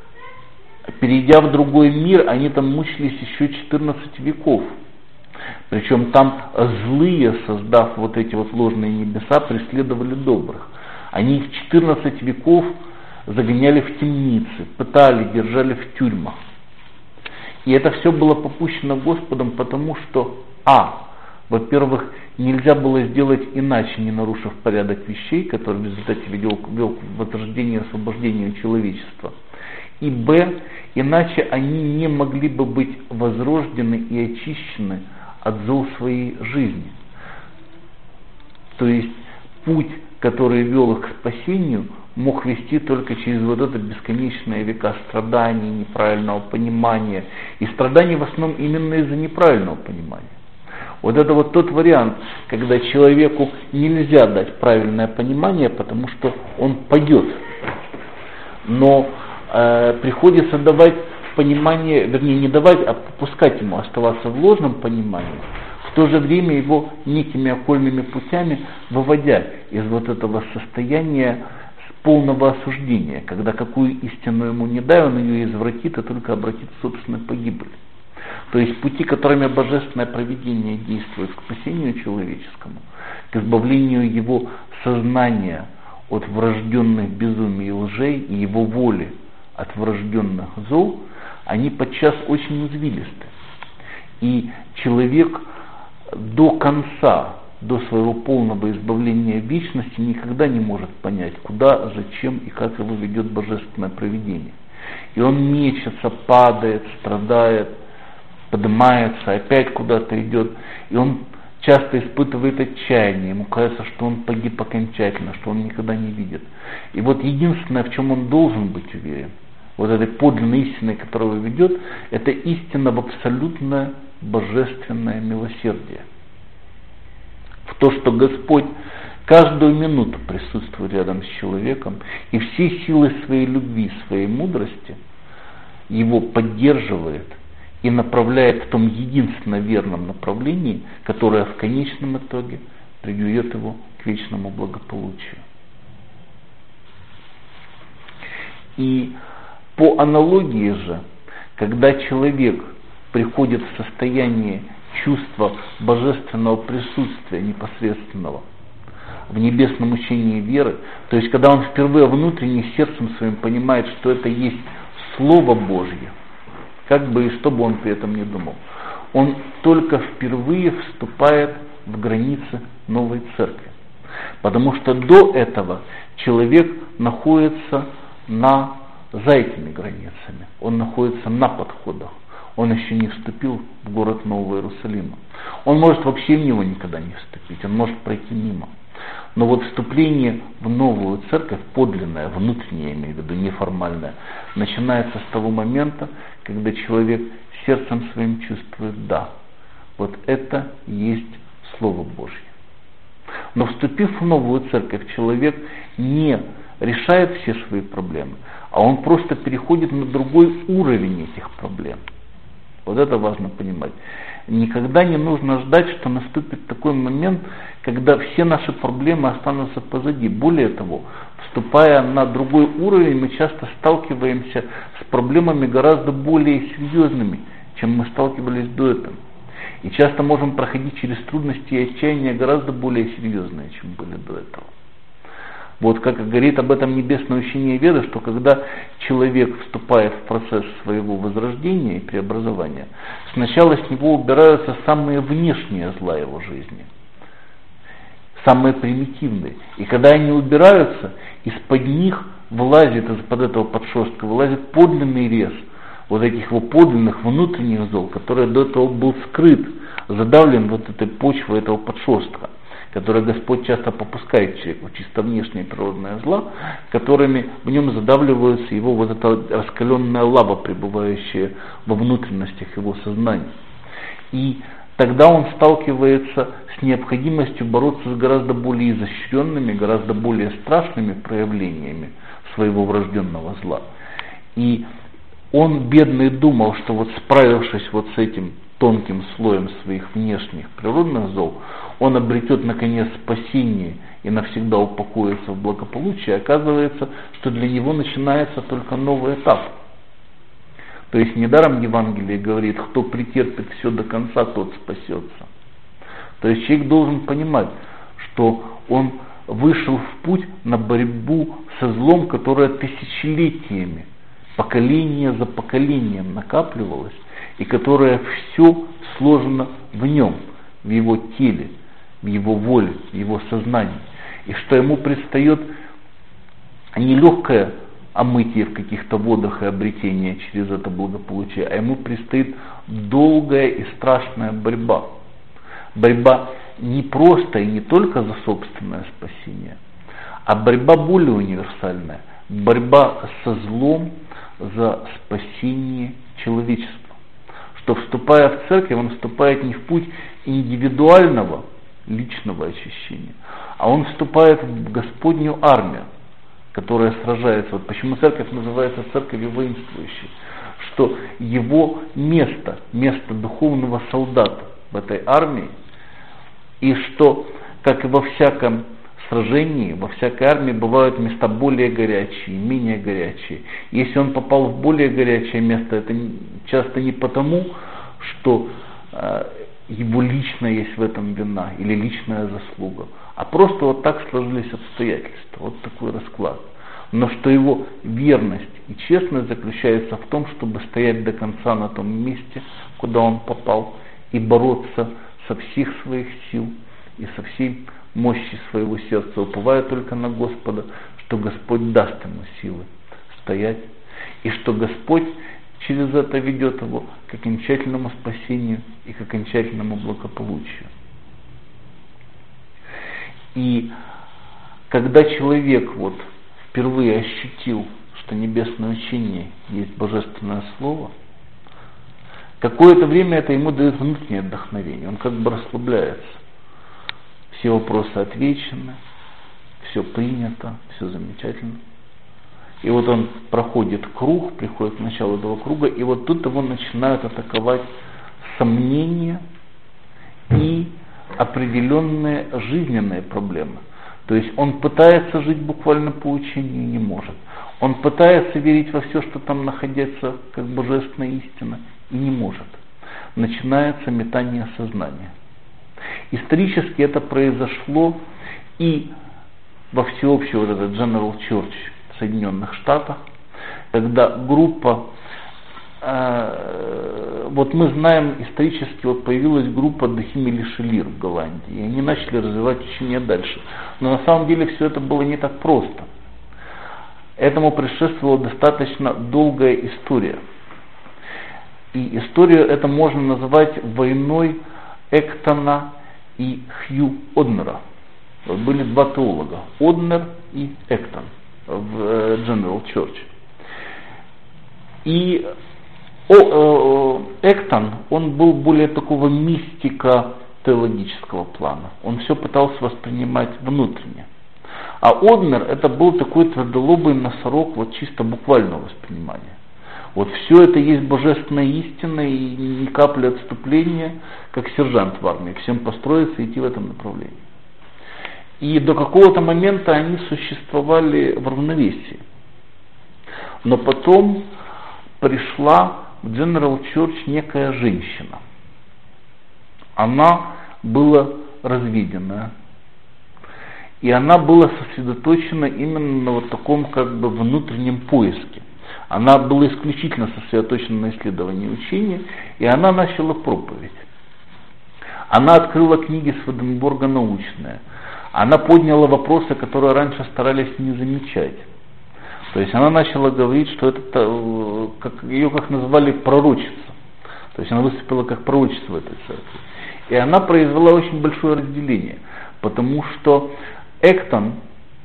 Перейдя в другой мир, они там мучились еще четырнадцать веков, Причем там злые, создав вот эти вот ложные небеса, преследовали добрых. Они их четырнадцать веков загоняли в темницы, пытали, держали в тюрьмах. И это все было попущено Господом, потому что, а, во-первых, нельзя было сделать иначе, не нарушив порядок вещей, который в результате вел, вел к возрождению и освобождению человечества. И б, иначе они не могли бы быть возрождены и очищены от зол своей жизни. То есть путь, который вел их к спасению, мог вести только через вот это бесконечные века страданий, неправильного понимания. И страданий в основном именно из-за неправильного понимания. Вот это вот тот вариант, когда человеку нельзя дать правильное понимание, потому что он пойдет. Но э, приходится давать понимание, вернее не давать, а попускать ему оставаться в ложном понимании, в то же время его некими окольными путями выводя из вот этого состояния полного осуждения, когда какую истину ему не дай, он ее извратит и только обратит в собственную погибель. То есть пути, которыми божественное провидение действует к спасению человеческому, к избавлению его сознания от врожденных безумий и лжей и его воли от врожденных зол, они подчас очень извилисты. И человек до конца, до своего полного избавления в вечности никогда не может понять, куда, зачем и как его ведет божественное провидение. И он мечется, падает, страдает, поднимается, опять куда-то идет. И он часто испытывает отчаяние, ему кажется, что он погиб окончательно, что он никогда не видит. И вот единственное, в чем он должен быть уверен, вот этой подлинной истиной, которую ведет, это истина в абсолютное божественное милосердие. В то, что Господь каждую минуту присутствует рядом с человеком и всей силой своей любви, своей мудрости его поддерживает и направляет в том единственно верном направлении, которое в конечном итоге приведет его к вечному благополучию. И по аналогии же, когда человек приходит в состояние чувства божественного присутствия непосредственного в небесном учении веры, то есть когда он впервые внутренне сердцем своим понимает, что это есть Слово Божье, как бы и что бы он при этом не думал, он только впервые вступает в границы новой церкви. Потому что до этого человек находится на, за этими границами, он находится на подходах. Он еще не вступил в город Нового Иерусалима. Он может вообще в него никогда не вступить, он может пройти мимо. Но вот вступление в новую церковь, подлинное, внутреннее, я имею в виду, неформальное, начинается с того момента, когда человек сердцем своим чувствует, да, вот это есть Слово Божье. Но вступив в новую церковь, человек не решает все свои проблемы, а он просто переходит на другой уровень этих проблем. Вот это важно понимать. Никогда не нужно ждать, что наступит такой момент, когда все наши проблемы останутся позади. Более того, вступая на другой уровень, мы часто сталкиваемся с проблемами гораздо более серьезными, чем мы сталкивались до этого. И часто можем проходить через трудности и отчаяния гораздо более серьезные, чем были до этого. Вот как говорит об этом небесное учение веры, что когда человек вступает в процесс своего возрождения и преобразования, сначала с него убираются самые внешние зла его жизни, самые примитивные. И когда они убираются, из-под них вылазит, из-под этого подшерстка, вылазит подлинный рез вот этих его подлинных внутренних зол, который до этого был скрыт, задавлен вот этой почвой этого подшерстка, которые Господь часто попускает человеку, чисто внешние природные зла, которыми в нем задавливается его вот эта раскаленная лава, пребывающая во внутренностях его сознания. И тогда он сталкивается с необходимостью бороться с гораздо более изощренными, гораздо более страшными проявлениями своего врожденного зла. И он, бедный, думал, что вот справившись вот с этим тонким слоем своих внешних природных зол, он обретет наконец спасение и навсегда упокоится в благополучии. Оказывается, что для него начинается только новый этап. То есть недаром Евангелие говорит, кто претерпит все до конца, тот спасется. То есть человек должен понимать, что он вышел в путь на борьбу со злом, которое тысячелетиями, поколение за поколением накапливалось, и которое все сложено в нем, в его теле, в его воле, в его сознании. И что ему предстает не легкое омытие в каких-то водах и обретение через это благополучие, а ему предстоит долгая и страшная борьба. Борьба не просто и не только за собственное спасение, а борьба более универсальная. Борьба со злом за спасение человечества. Что, вступая в церковь, он вступает не в путь индивидуального, личного очищения, а он вступает в Господню армию, которая сражается. Вот почему церковь называется церковью воинствующей. Что его место, место духовного солдата в этой армии, и что, как и во всяком сражении, во всякой армии бывают места более горячие, менее горячие. Если он попал в более горячее место, это часто не потому, что э, его лично есть в этом вина или личная заслуга, а просто вот так сложились обстоятельства, вот такой расклад. Но что его верность и честность заключается в том, чтобы стоять до конца на том месте, куда он попал, и бороться со всех своих сил и со всей мощи своего сердца, уповая только на Господа, что Господь даст ему силы стоять, и что Господь через это ведет его к окончательному спасению и к окончательному благополучию. И когда человек вот впервые ощутил, что небесное учение есть божественное слово, какое-то время это ему дает внутреннее вдохновение, он как бы расслабляется. Все вопросы отвечены, все принято, все замечательно. И вот он проходит круг, приходит к началу этого круга, и вот тут его начинают атаковать сомнения и определенные жизненные проблемы. То есть он пытается жить буквально по учению и не может. Он пытается верить во все, что там находится, как божественная истина, и не может. Начинается метание сознания. Исторически это произошло и во всеобщей вот этот General Church в Соединенных Штатах, когда группа, э, вот мы знаем исторически, вот появилась группа Дехимели Шелир в Голландии, и они начали развивать учение дальше. Но на самом деле все это было не так просто. Этому предшествовала достаточно долгая история. И историю это можно назвать войной Эктона и Хью Однера. Вот были два теолога, Однер и Эктон в General Church. И Эктон, он был более такого мистика теологического плана. Он все пытался воспринимать внутренне. А Однер это был такой твердолобый носорог вот чисто буквального воспринимания. Вот все это есть божественная истина и ни капли отступления, как сержант в армии, всем построиться и идти в этом направлении. И до какого-то момента они существовали в равновесии. Но потом пришла в General Church некая женщина. Она была разведенная. И она была сосредоточена именно на вот таком как бы внутреннем поиске. Она была исключительно сосредоточена на исследовании учения, и она начала проповедь. Она открыла книги Сведенборга научные. Она подняла вопросы, которые раньше старались не замечать. То есть она начала говорить, что это, как, ее как назвали, пророчица. То есть она выступила как пророчица в этой церкви. И она произвела очень большое разделение, потому что Эктон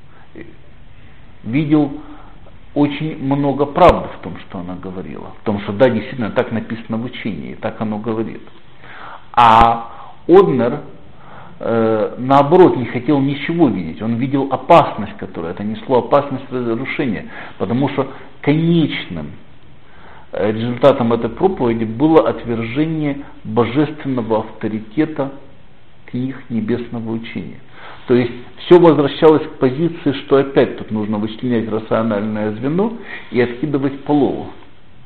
видел очень много правды в том, что она говорила. В том, что да, действительно так написано в учении, так оно говорит. А Однер э, наоборот не хотел ничего видеть. Он видел опасность, которая это несло, опасность разрушения. Потому что конечным результатом этой проповеди было отвержение божественного авторитета книг небесного учения. То есть все возвращалось к позиции, что опять тут нужно вычленять рациональное звено и откидывать полову.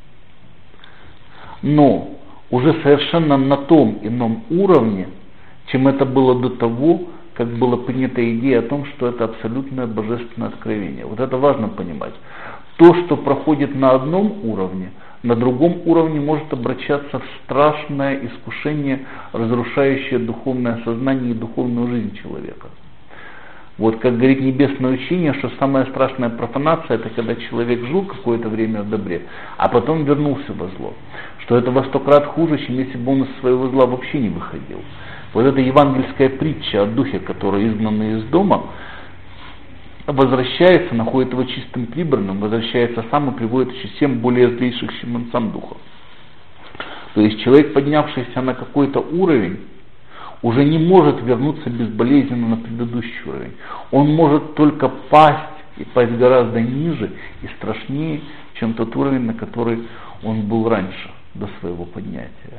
Но уже совершенно на том ином уровне чем это было до того, как была принята идея о том, что это абсолютное божественное откровение. Вот это важно понимать. То, что проходит на одном уровне, на другом уровне может обращаться в страшное искушение, разрушающее духовное сознание и духовную жизнь человека. Вот как говорит небесное учение, что самая страшная профанация, это когда человек жил какое-то время в добре, а потом вернулся во зло. Что это во сто крат хуже, чем если бы он из своего зла вообще не выходил. Вот эта евангельская притча о духе, который изгнанный из дома, возвращается, находит его чистым прибранным, возвращается сам и приводит еще семь более злейших, чем он сам духов. То есть человек, поднявшийся на какой-то уровень, уже не может вернуться безболезненно на предыдущий уровень. Он может только пасть, и пасть гораздо ниже и страшнее, чем тот уровень, на который он был раньше, до своего поднятия.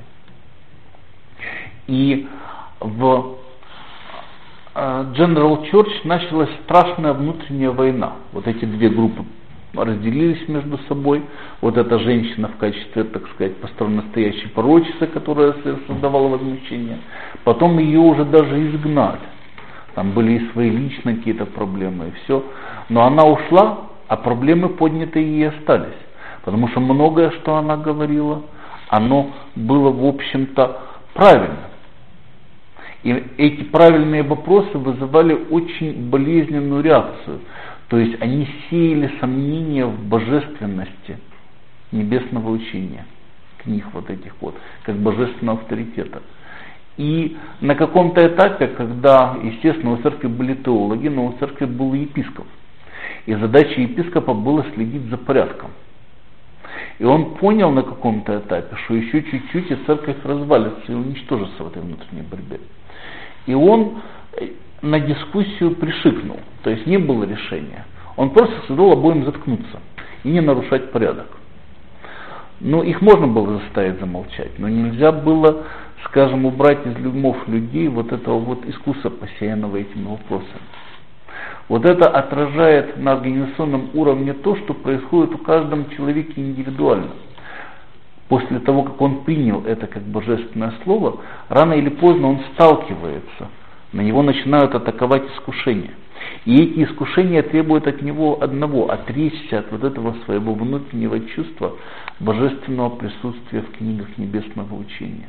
И в General Church началась страшная внутренняя война. Вот эти две группы разделились между собой. Вот эта женщина в качестве, так сказать, настоящей пророчицы, которая создавала возмущение. Потом ее уже даже изгнали. Там были и свои личные какие-то проблемы, и все. Но она ушла, а проблемы поднятые ей остались. Потому что многое, что она говорила, оно было, в общем-то, правильно. И эти правильные вопросы вызывали очень болезненную реакцию. То есть они сеяли сомнения в божественности небесного учения, книг вот этих вот, как божественного авторитета. И на каком-то этапе, когда, естественно, у церкви были теологи, но у церкви был епископ. И задача епископа была следить за порядком. И он понял на каком-то этапе, что еще чуть-чуть и церковь развалится и уничтожится в этой внутренней борьбе. И он на дискуссию пришикнул, то есть не было решения. Он просто сказал обоим заткнуться и не нарушать порядок. Ну, их можно было заставить замолчать, но нельзя было, скажем, убрать из умов людей вот этого вот искуса, посеянного этими вопросами. Вот это отражает на организационном уровне то, что происходит у каждого человека индивидуально. После того, как он принял это как божественное слово, рано или поздно он сталкивается, на него начинают атаковать искушения. И эти искушения требуют от него одного, отречься от вот этого своего внутреннего чувства божественного присутствия в книгах небесного учения.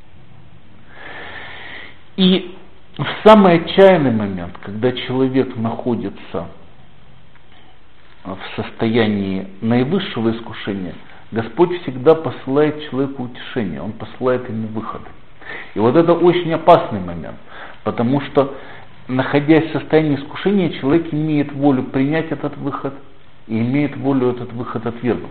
И в самый отчаянный момент, когда человек находится в состоянии наивысшего искушения, Господь всегда посылает человеку утешение, Он посылает ему выход. И вот это очень опасный момент, потому что, находясь в состоянии искушения, человек имеет волю принять этот выход и имеет волю этот выход отвергнуть.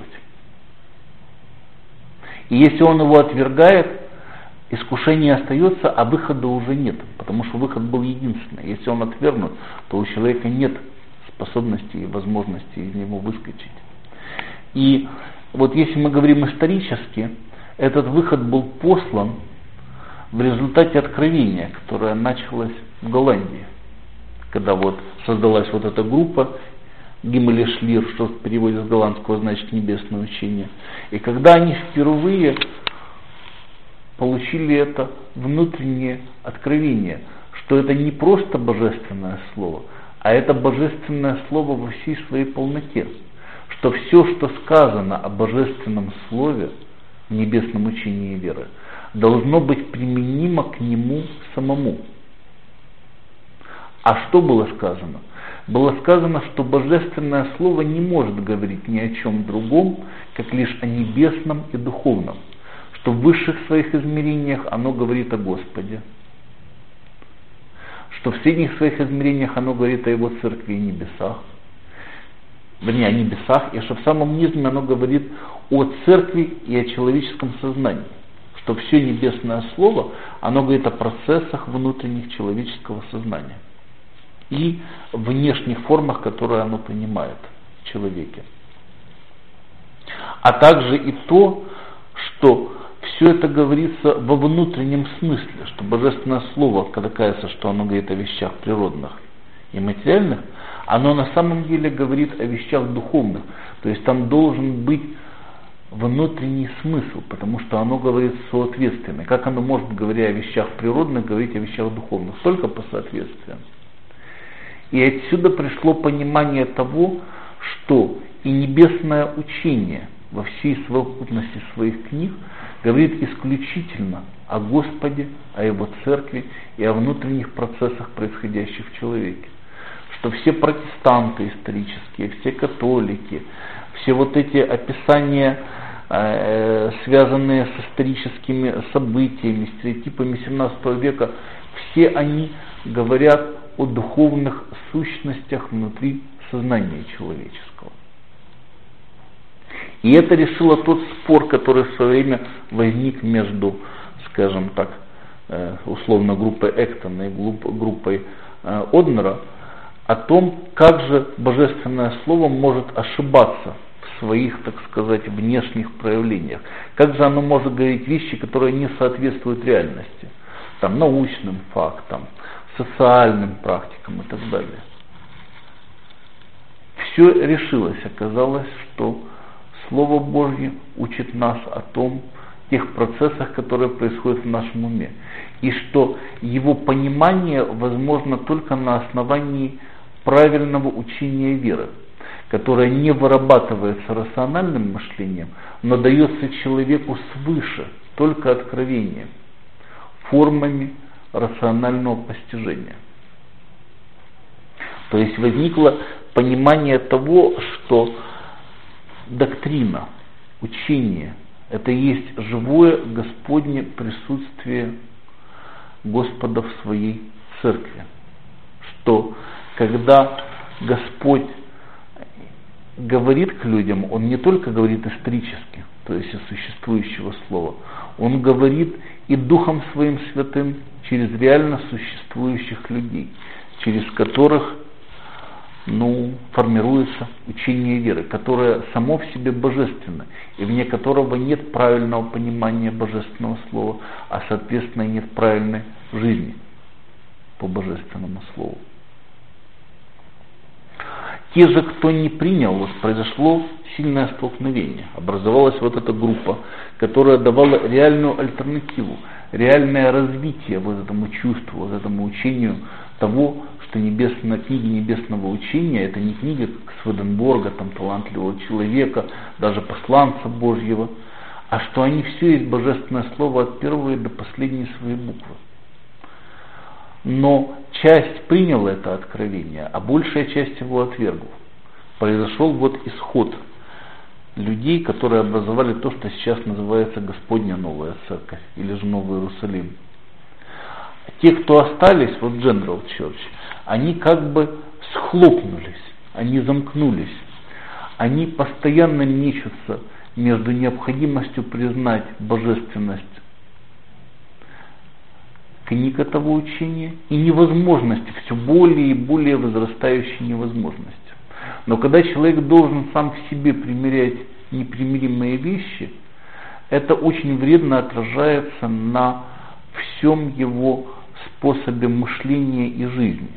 И если он его отвергает, искушение остается, а выхода уже нет, потому что выход был единственный. Если он отвергнут, то у человека нет способности и возможности из него выскочить. И вот если мы говорим исторически, этот выход был послан в результате откровения, которое началось в Голландии, когда вот создалась вот эта группа Гиммель и Шлир, что в переводе с голландского значит небесное учение. И когда они впервые получили это внутреннее откровение, что это не просто божественное слово, а это божественное слово во всей своей полноте. Что все, что сказано о божественном слове в небесном учении веры, должно быть применимо к нему самому. А что было сказано? Было сказано, что божественное слово не может говорить ни о чем другом, как лишь о небесном и духовном. Что в высших своих измерениях оно говорит о Господе. Что в средних своих измерениях оно говорит о Его церкви и небесах. Вернее, о небесах, и что в самом низме оно говорит о церкви и о человеческом сознании. Что все небесное слово, оно говорит о процессах внутренних человеческого сознания и внешних формах, которые оно принимает в человеке. А также и то, что все это говорится во внутреннем смысле, что божественное слово, когда кажется, что оно говорит о вещах природных и материальных, оно на самом деле говорит о вещах духовных. То есть там должен быть внутренний смысл, потому что оно говорит соответственно. Как оно может, говоря о вещах природных, говорить о вещах духовных? Только по соответствиям. И отсюда пришло понимание того, что и небесное учение во всей совокупности своих книг говорит исключительно о Господе, о Его церкви и о внутренних процессах, происходящих в человеке. Что все протестанты исторические, все католики, все вот эти описания, э, связанные с историческими событиями, стереотипами семнадцатого века, все они говорят о духовных сущностях внутри сознания человеческого. И это решило тот спор, который в свое время возник между, скажем так, условно группой Эктона и группой Однера, о том, как же Божественное Слово может ошибаться в своих, так сказать, внешних проявлениях. Как же оно может говорить вещи, которые не соответствуют реальности, там, научным фактам, социальным практикам и так далее. Все решилось, оказалось, что Слово Божье учит нас о том, тех процессах, которые происходят в нашем уме, и что его понимание возможно только на основании правильного учения веры, которое не вырабатывается рациональным мышлением, но дается человеку свыше, только откровением, формами рационального постижения. То есть возникло понимание того, что доктрина, учение – это и есть живое Господне присутствие Господа в своей церкви. Что когда Господь говорит к людям, Он не только говорит исторически, то есть из существующего слова, Он говорит и Духом Своим Святым через реально существующих людей, через которых ну, формируется учение веры, которое само в себе божественно, и вне которого нет правильного понимания божественного слова, а соответственно и нет правильной жизни по божественному слову. Те же, кто не принял, вот произошло сильное столкновение. Образовалась вот эта группа, которая давала реальную альтернативу, реальное развитие вот этому чувству, вот этому учению того, что небесная, книги небесного учения, это не книга Сведенборга, там, талантливого человека, даже посланца Божьего, а что они все есть божественное слово от первой до последней своей буквы. Но часть приняла это откровение, а большая часть его отвергла. Произошел вот исход людей, которые образовали то, что сейчас называется Господня Новая Церковь, или же Новый Иерусалим. Те, кто остались, вот General Church, они как бы схлопнулись, они замкнулись, они постоянно мечутся между необходимостью признать божественность книг этого учения и невозможностью, все более и более возрастающей невозможностью. Но когда человек должен сам в себе примирять непримиримые вещи, это очень вредно отражается на всем его способе мышления и жизни.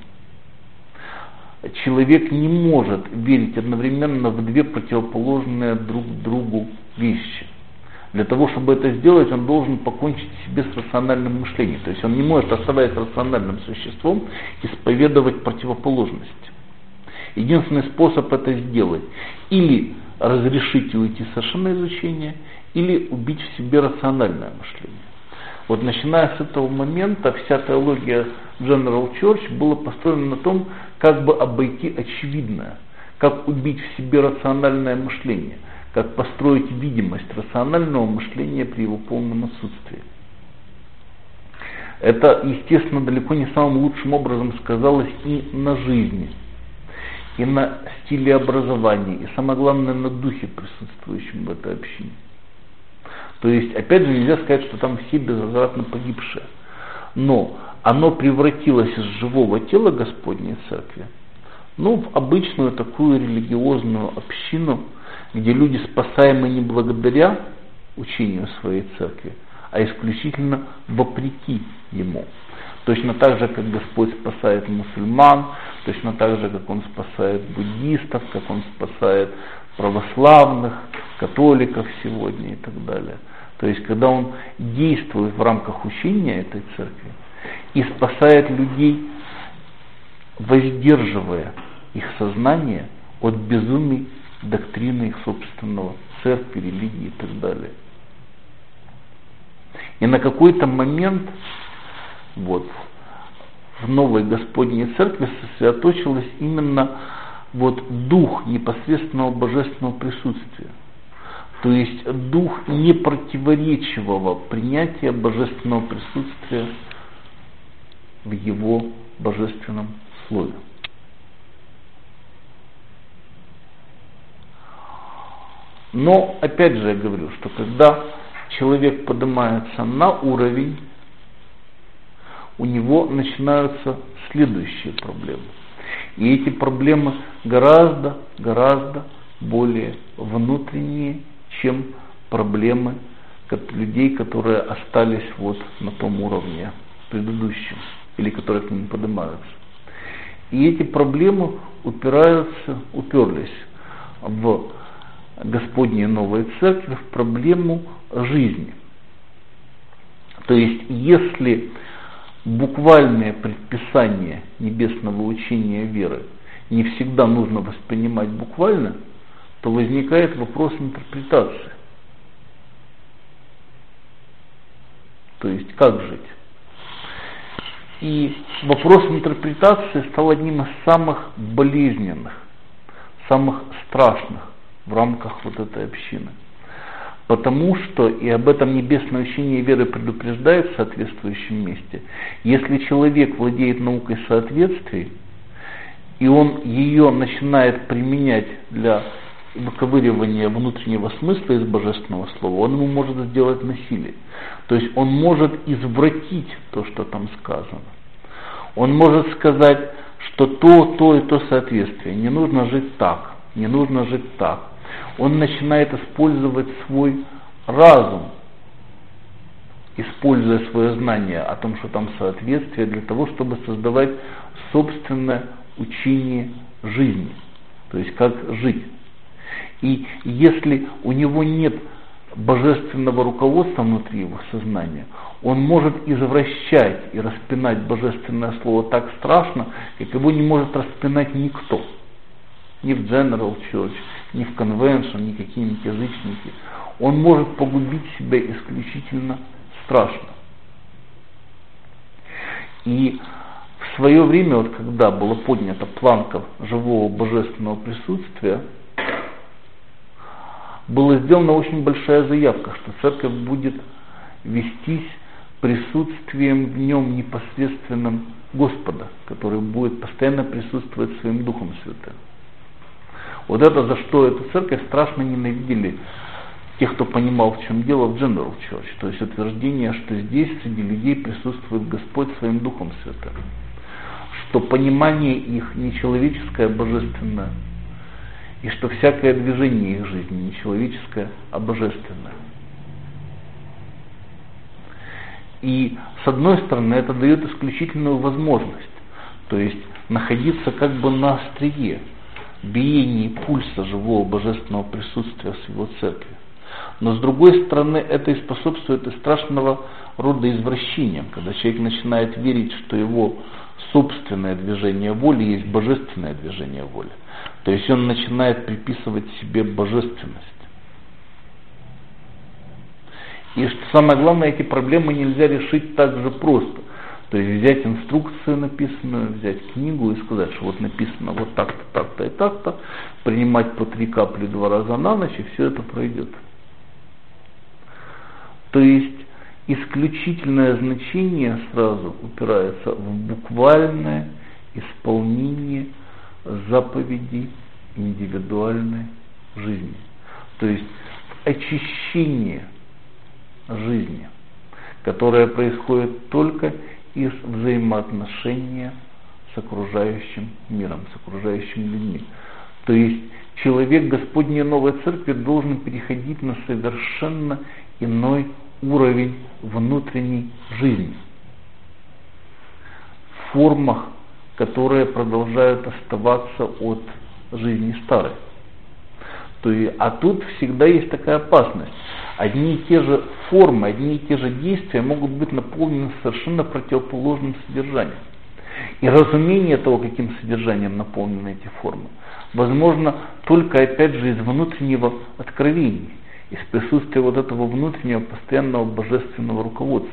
Человек не может верить одновременно в две противоположные друг другу вещи. Для того, чтобы это сделать, он должен покончить себе с рациональным мышлением. То есть он не может, оставаясь рациональным существом, исповедовать противоположность. Единственный способ это сделать: или разрешить и уйти совершенно из учения, или убить в себе рациональное мышление. Вот начиная с этого момента вся теология General Church была построена на том, как бы обойти очевидное, как убить в себе рациональное мышление, как построить видимость рационального мышления при его полном отсутствии. Это, естественно, далеко не самым лучшим образом сказалось и на жизни, и на стиле образования, и самое главное на духе, присутствующем в этой общине. То есть, опять же, нельзя сказать, что там все безвозвратно погибшие. Но оно превратилось из живого тела Господней Церкви, ну, в обычную такую религиозную общину, где люди спасаемы не благодаря учению своей церкви, а исключительно вопреки ему. Точно так же, как Господь спасает мусульман, точно так же, как Он спасает буддистов, как Он спасает православных, католиков сегодня и так далее. То есть, когда он действует в рамках учения этой церкви и спасает людей, воздерживая их сознание от безумий доктрины их собственного, церкви, религии и так далее. И на какой-то момент вот, в новой Господней церкви сосредоточилось именно вот, дух непосредственного божественного присутствия. То есть дух непротиворечивого принятия божественного присутствия в его божественном слове. Но, опять же, я говорю, что когда человек поднимается на уровень, у него начинаются следующие проблемы. И эти проблемы гораздо, гораздо более внутренние, чем проблемы людей, которые остались вот на том уровне предыдущем, или которые к ним поднимаются. И эти проблемы упираются, уперлись в Господней новой церкви, в проблему жизни. То есть, если буквальные предписания небесного учения веры не всегда нужно воспринимать буквально, то возникает вопрос интерпретации. То есть, как жить? И вопрос интерпретации стал одним из самых болезненных, самых страшных в рамках вот этой общины. Потому что, и об этом небесное учение веры предупреждает в соответствующем месте, если человек владеет наукой соответствий, и он ее начинает применять для выковыривания внутреннего смысла из божественного слова, он ему может сделать насилие. То есть он может извратить то, что там сказано. Он может сказать, что то, то и то соответствие. Не нужно жить так, не нужно жить так. Он начинает использовать свой разум, используя свое знание о том, что там соответствие, для того, чтобы создавать собственное учение жизни. То есть как жить. И если у него нет божественного руководства внутри его сознания, он может извращать и распинать божественное слово так страшно, как его не может распинать никто. Ни в General Church, ни в Convention, ни какие-нибудь язычники. Он может погубить себя исключительно страшно. И в свое время, вот когда была поднята планка живого божественного присутствия, была сделана очень большая заявка, что церковь будет вестись присутствием в нем непосредственным Господа, который будет постоянно присутствовать своим Духом Святым. Вот это, за что эту церковь страшно ненавидели тех, кто понимал, в чем дело, в General Church. То есть утверждение, что здесь среди людей присутствует Господь своим Духом Святым. Что понимание их не человеческое, а божественное. И что всякое движение их жизни не человеческое, а божественное. И с одной стороны это дает исключительную возможность, то есть находиться как бы на острие биении пульса живого божественного присутствия в его церкви. Но с другой стороны это и способствует и страшного рода извращениям, когда человек начинает верить, что его собственное движение воли есть божественное движение воли. То есть он начинает приписывать себе божественность. И что самое главное, эти проблемы нельзя решить так же просто. То есть взять инструкцию написанную, взять книгу и сказать, что вот написано вот так-то, так-то и так-то, принимать по три капли два раза на ночь, и все это пройдет. То есть исключительное значение сразу упирается в буквальное исполнение заповедей индивидуальной жизни. То есть очищение жизни, которое происходит только из взаимоотношения с окружающим миром, с окружающими людьми. То есть человек Господней Новой Церкви должен переходить на совершенно иной уровень внутренней жизни, в формах, которые продолжают оставаться от жизни старой. То есть, а тут всегда есть такая опасность. Одни и те же формы, одни и те же действия могут быть наполнены совершенно противоположным содержанием. И разумение того, каким содержанием наполнены эти формы, возможно только опять же из внутреннего откровения, из присутствия вот этого внутреннего постоянного божественного руководства.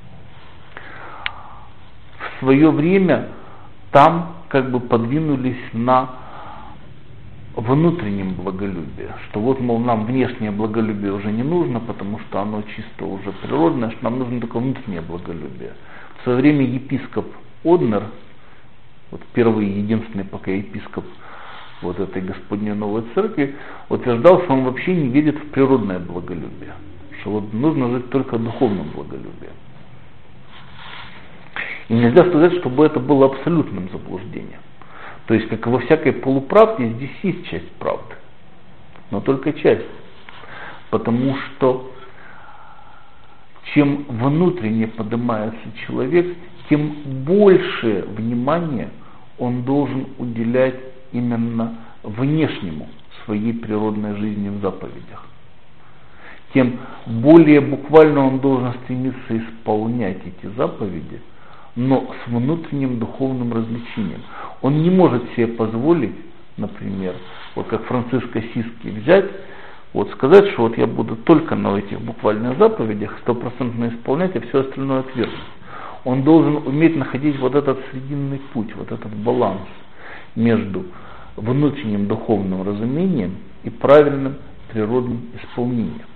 В свое время там как бы подвинулись на внутреннем благолюбии, что вот, мол, нам внешнее благолюбие уже не нужно, потому что оно чисто уже природное, что нам нужно только внутреннее благолюбие. В свое время епископ Однер, вот первый и единственный пока епископ вот этой Господней Новой Церкви, утверждал, что он вообще не верит в природное благолюбие, что вот нужно жить только духовным благолюбием. И нельзя сказать, чтобы это было абсолютным заблуждением. То есть, как и во всякой полуправде, здесь есть часть правды, но только часть. Потому что чем внутренне поднимается человек, тем больше внимания он должен уделять именно внешнему своей природной жизни в заповедях. Тем более буквально он должен стремиться исполнять эти заповеди, но с внутренним духовным развлечением. Он не может себе позволить, например, вот как Франциск Ассизский взять, вот сказать, что вот я буду только на этих буквальных заповедях стопроцентно исполнять, а все остальное отвергнуть. Он должен уметь находить вот этот срединный путь, вот этот баланс между внутренним духовным разумением и правильным природным исполнением.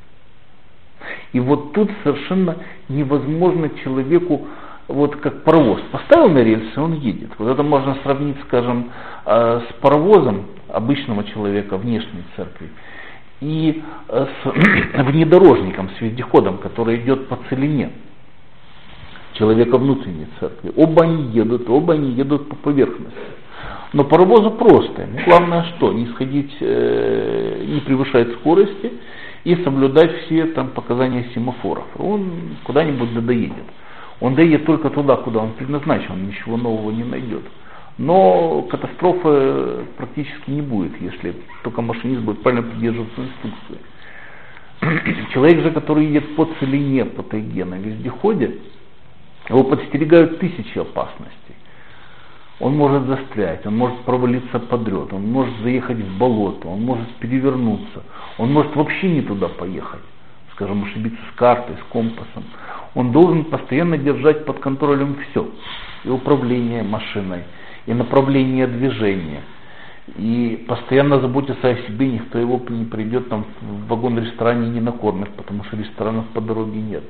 И вот тут совершенно невозможно человеку, вот как паровоз, поставил на рельсы, он едет. Вот это можно сравнить, скажем, с паровозом обычного человека внешней церкви и с внедорожником, с вездеходом, который идет по целине человека внутренней церкви. Оба они едут, оба они едут по поверхности. Но паровозу просто. Главное что? Не сходить, э, не превышать скорости и соблюдать все там показания семафоров. Он куда-нибудь да доедет. Он доедет только туда, куда он предназначен, он ничего нового не найдет. Но катастрофы практически не будет, если только машинист будет правильно придерживаться инструкции. Человек же, который едет по целине, по тайге на вездеходе, его подстерегают тысячи опасностей. Он может застрять, он может провалиться под лед, он может заехать в болото, он может перевернуться, он может вообще не туда поехать, скажем, ошибиться с картой, с компасом. Он должен постоянно держать под контролем все. И управление машиной, и направление движения. И постоянно заботиться о себе, никто его не придет там в вагон-ресторане и не накормит, потому что ресторанов по дороге нет.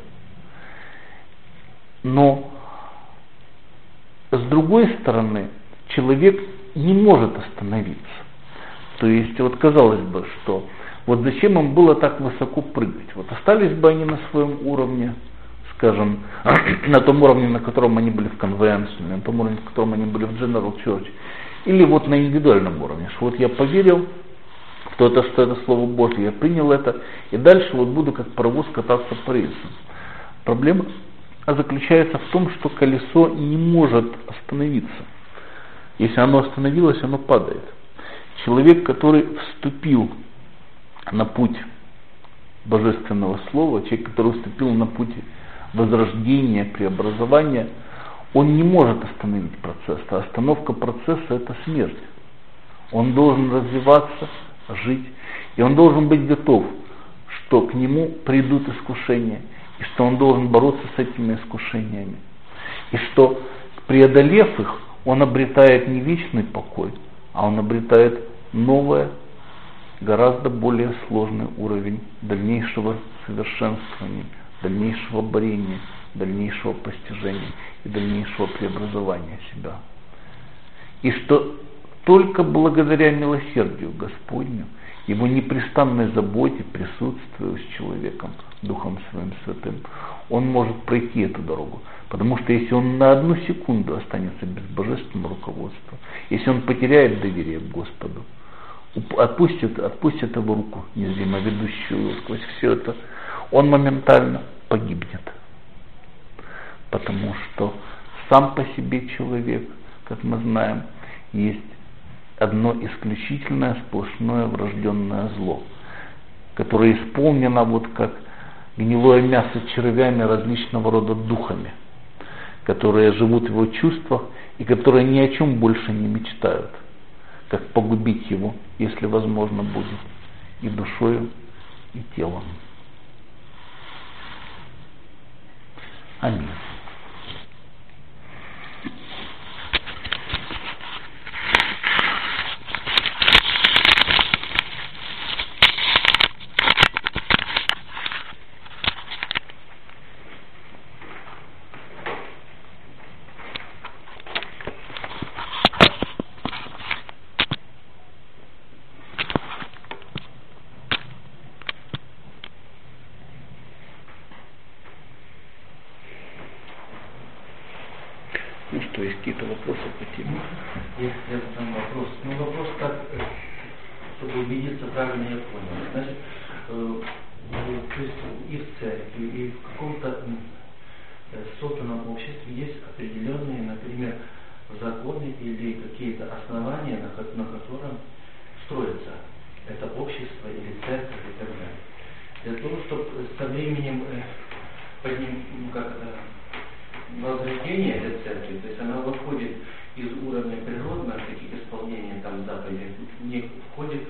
Но с другой стороны, человек не может остановиться. То есть, вот казалось бы, что вот зачем им было так высоко прыгать? Вот остались бы они на своем уровне, скажем, на том уровне, на котором они были в конвенции, на том уровне, на котором они были в General Church, или вот на индивидуальном уровне, что вот я поверил в то, это, что это Слово Божье, я принял это, и дальше вот буду как паровоз кататься по рельсам. Проблема заключается в том, что колесо не может остановиться. Если оно остановилось, оно падает. Человек, который вступил на путь Божественного Слова, человек, который вступил на путь возрождения, преобразования, он не может остановить процесс. А остановка процесса – это смерть. Он должен развиваться, жить, и он должен быть готов, что к нему придут искушения, и что он должен бороться с этими искушениями. И что, преодолев их, он обретает не вечный покой, а он обретает новое, гораздо более сложный уровень дальнейшего совершенствования, дальнейшего борения, дальнейшего постижения и дальнейшего преобразования себя. И что только благодаря милосердию Господню, Его непрестанной заботе, присутствию с человеком, Духом Своим Святым, он может пройти эту дорогу. Потому что если он на одну секунду останется без божественного руководства, если он потеряет доверие к Господу, отпустит, отпустит его руку, незримо ведущую сквозь все это, он моментально погибнет. Потому что сам по себе человек, как мы знаем, есть одно исключительное сплошное врожденное зло, которое исполнено вот как гнилое мясо червями различного рода духами, которые живут в его чувствах и которые ни о чем больше не мечтают, как погубить его, если возможно будет, и душою, и телом. Аминь. Ну что, есть какие-то вопросы по теме? Есть там вопрос. Ну вопрос как, чтобы убедиться, правильно я понял. Значит, э, то есть и в церкви, и в каком-то э, созданном обществе есть определенные, например, законы или какие-то основания, на, на котором строится это общество или церковь и так далее. Для того, чтобы со временем э, подним, как это, возрождение этой церкви, то есть она выходит из уровня природного, таких исполнения там заповедей, не входит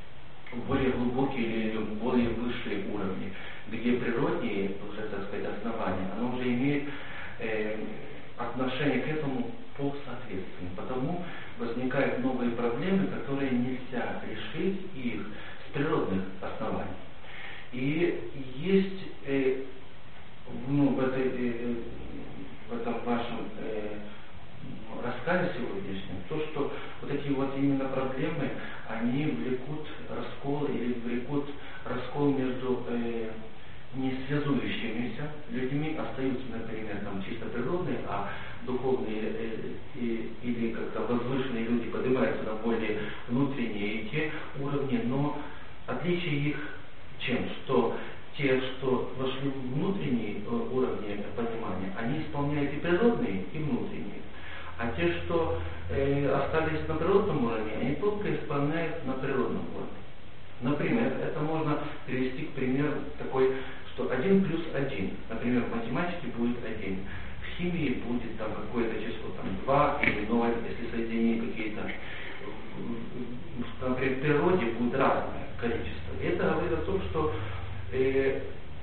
в более глубокие или более высшие уровни, где природные, уже, так сказать, основания, оно уже имеет э, отношение к этому по соответствию. Потому возникают новые проблемы, которые нельзя решить их с природных оснований. И есть э, ну, в этой э, в этом вашем э, рассказе сегодняшнем, то, что вот эти вот именно проблемы, они влекут раскол или влекут раскол между э, не связующимися людьми, остаются, например, там чисто природные, а духовные э, и, или как-то возвышенные люди поднимаются на более внутренние и те уровни, но отличие их чем? Что те, что вошли в внутренние уровни понимания, они исполняют и природные, и внутренние. А те, что э, остались на природном уровне, они только исполняют на природном уровне. Например, это можно привести к примеру такой, что один плюс один, например, в математике будет один, в химии будет там какое-то число, там два или ноль, если соединения какие-то, например, в природе будет разное количество. И это говорит о том, что э,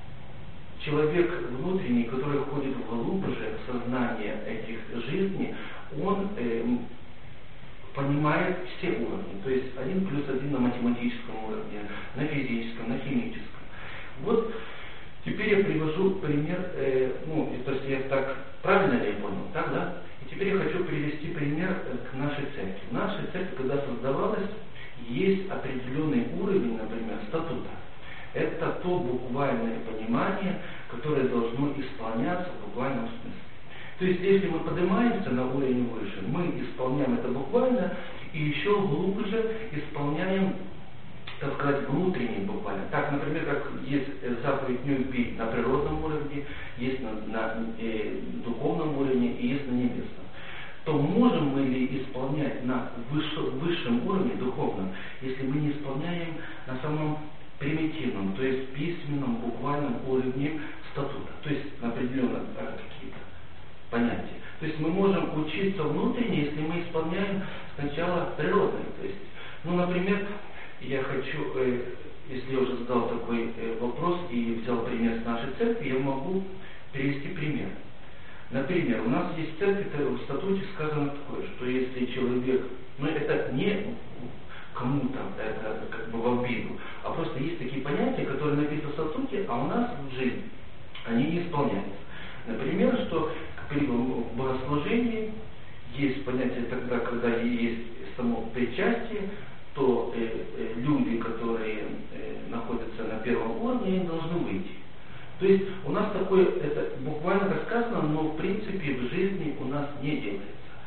человек внутренний, который входит глубже в сознание этих жизней, он э, понимает все уровни. То есть один плюс один на математическом уровне, на физическом, на химическом. Вот теперь я привожу пример, э, ну, то есть я так правильно ли я понял, так, да? И теперь я хочу привести пример к нашей церкви. Наша церковь, когда создавалась, есть определенный уровень, например, статута. Это то буквальное понимание, которое должно исполняться в буквальном смысле. То есть, если мы поднимаемся на уровень выше, мы исполняем это буквально и еще глубже исполняем, так сказать, внутренне буквально. Так, например, как есть заповедь не убить на природном уровне, есть на, на э, духовном уровне и есть на небесном. То можем мы ли исполнять на выше, высшем уровне духовном, если мы не исполняем на самом примитивном, то есть письменном, буквальном уровне статута, то есть на определенном какие-то понятия. То есть мы можем учиться внутренне, если мы исполняем сначала природное. То есть, ну, например, я хочу, э, если я уже задал такой э, вопрос и взял пример с нашей церкви, я могу привести пример. Например, у нас есть церковь, в статуте сказано такое, что если человек, ну это не кому-то, это как бы в обиду, а просто есть такие понятия, которые написаны в статуте, а у нас в жизни они не исполняются. Например, что при богослужении есть понятие тогда, когда есть само причастие, то э, э, люди, которые э, находятся на первом уровне, они должны выйти. То есть у нас такое, это буквально рассказано, но в принципе в жизни у нас не делается.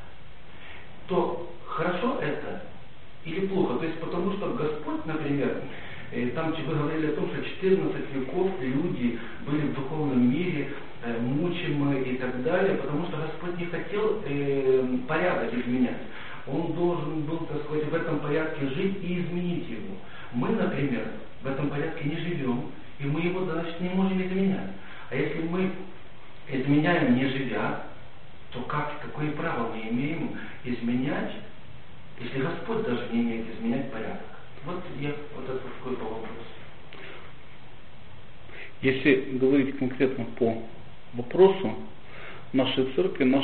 То хорошо это или плохо? То есть потому что Господь, например, э, там вы говорили о том, что четырнадцать веков люди были в духовном мире э, мучимы и так далее, потому что Господь не хотел э, порядок изменять. он должен был, так сказать, в этом порядке жить и изменить его. Мы, например, в этом порядке не живем, и мы его, значит, не можем изменять. А если мы изменяем, не живя, то как, какое право мы имеем изменять, если Господь даже не имеет изменять порядок? Вот я вот это такой по вопросу. Если говорить конкретно по вопросу нашей церкви,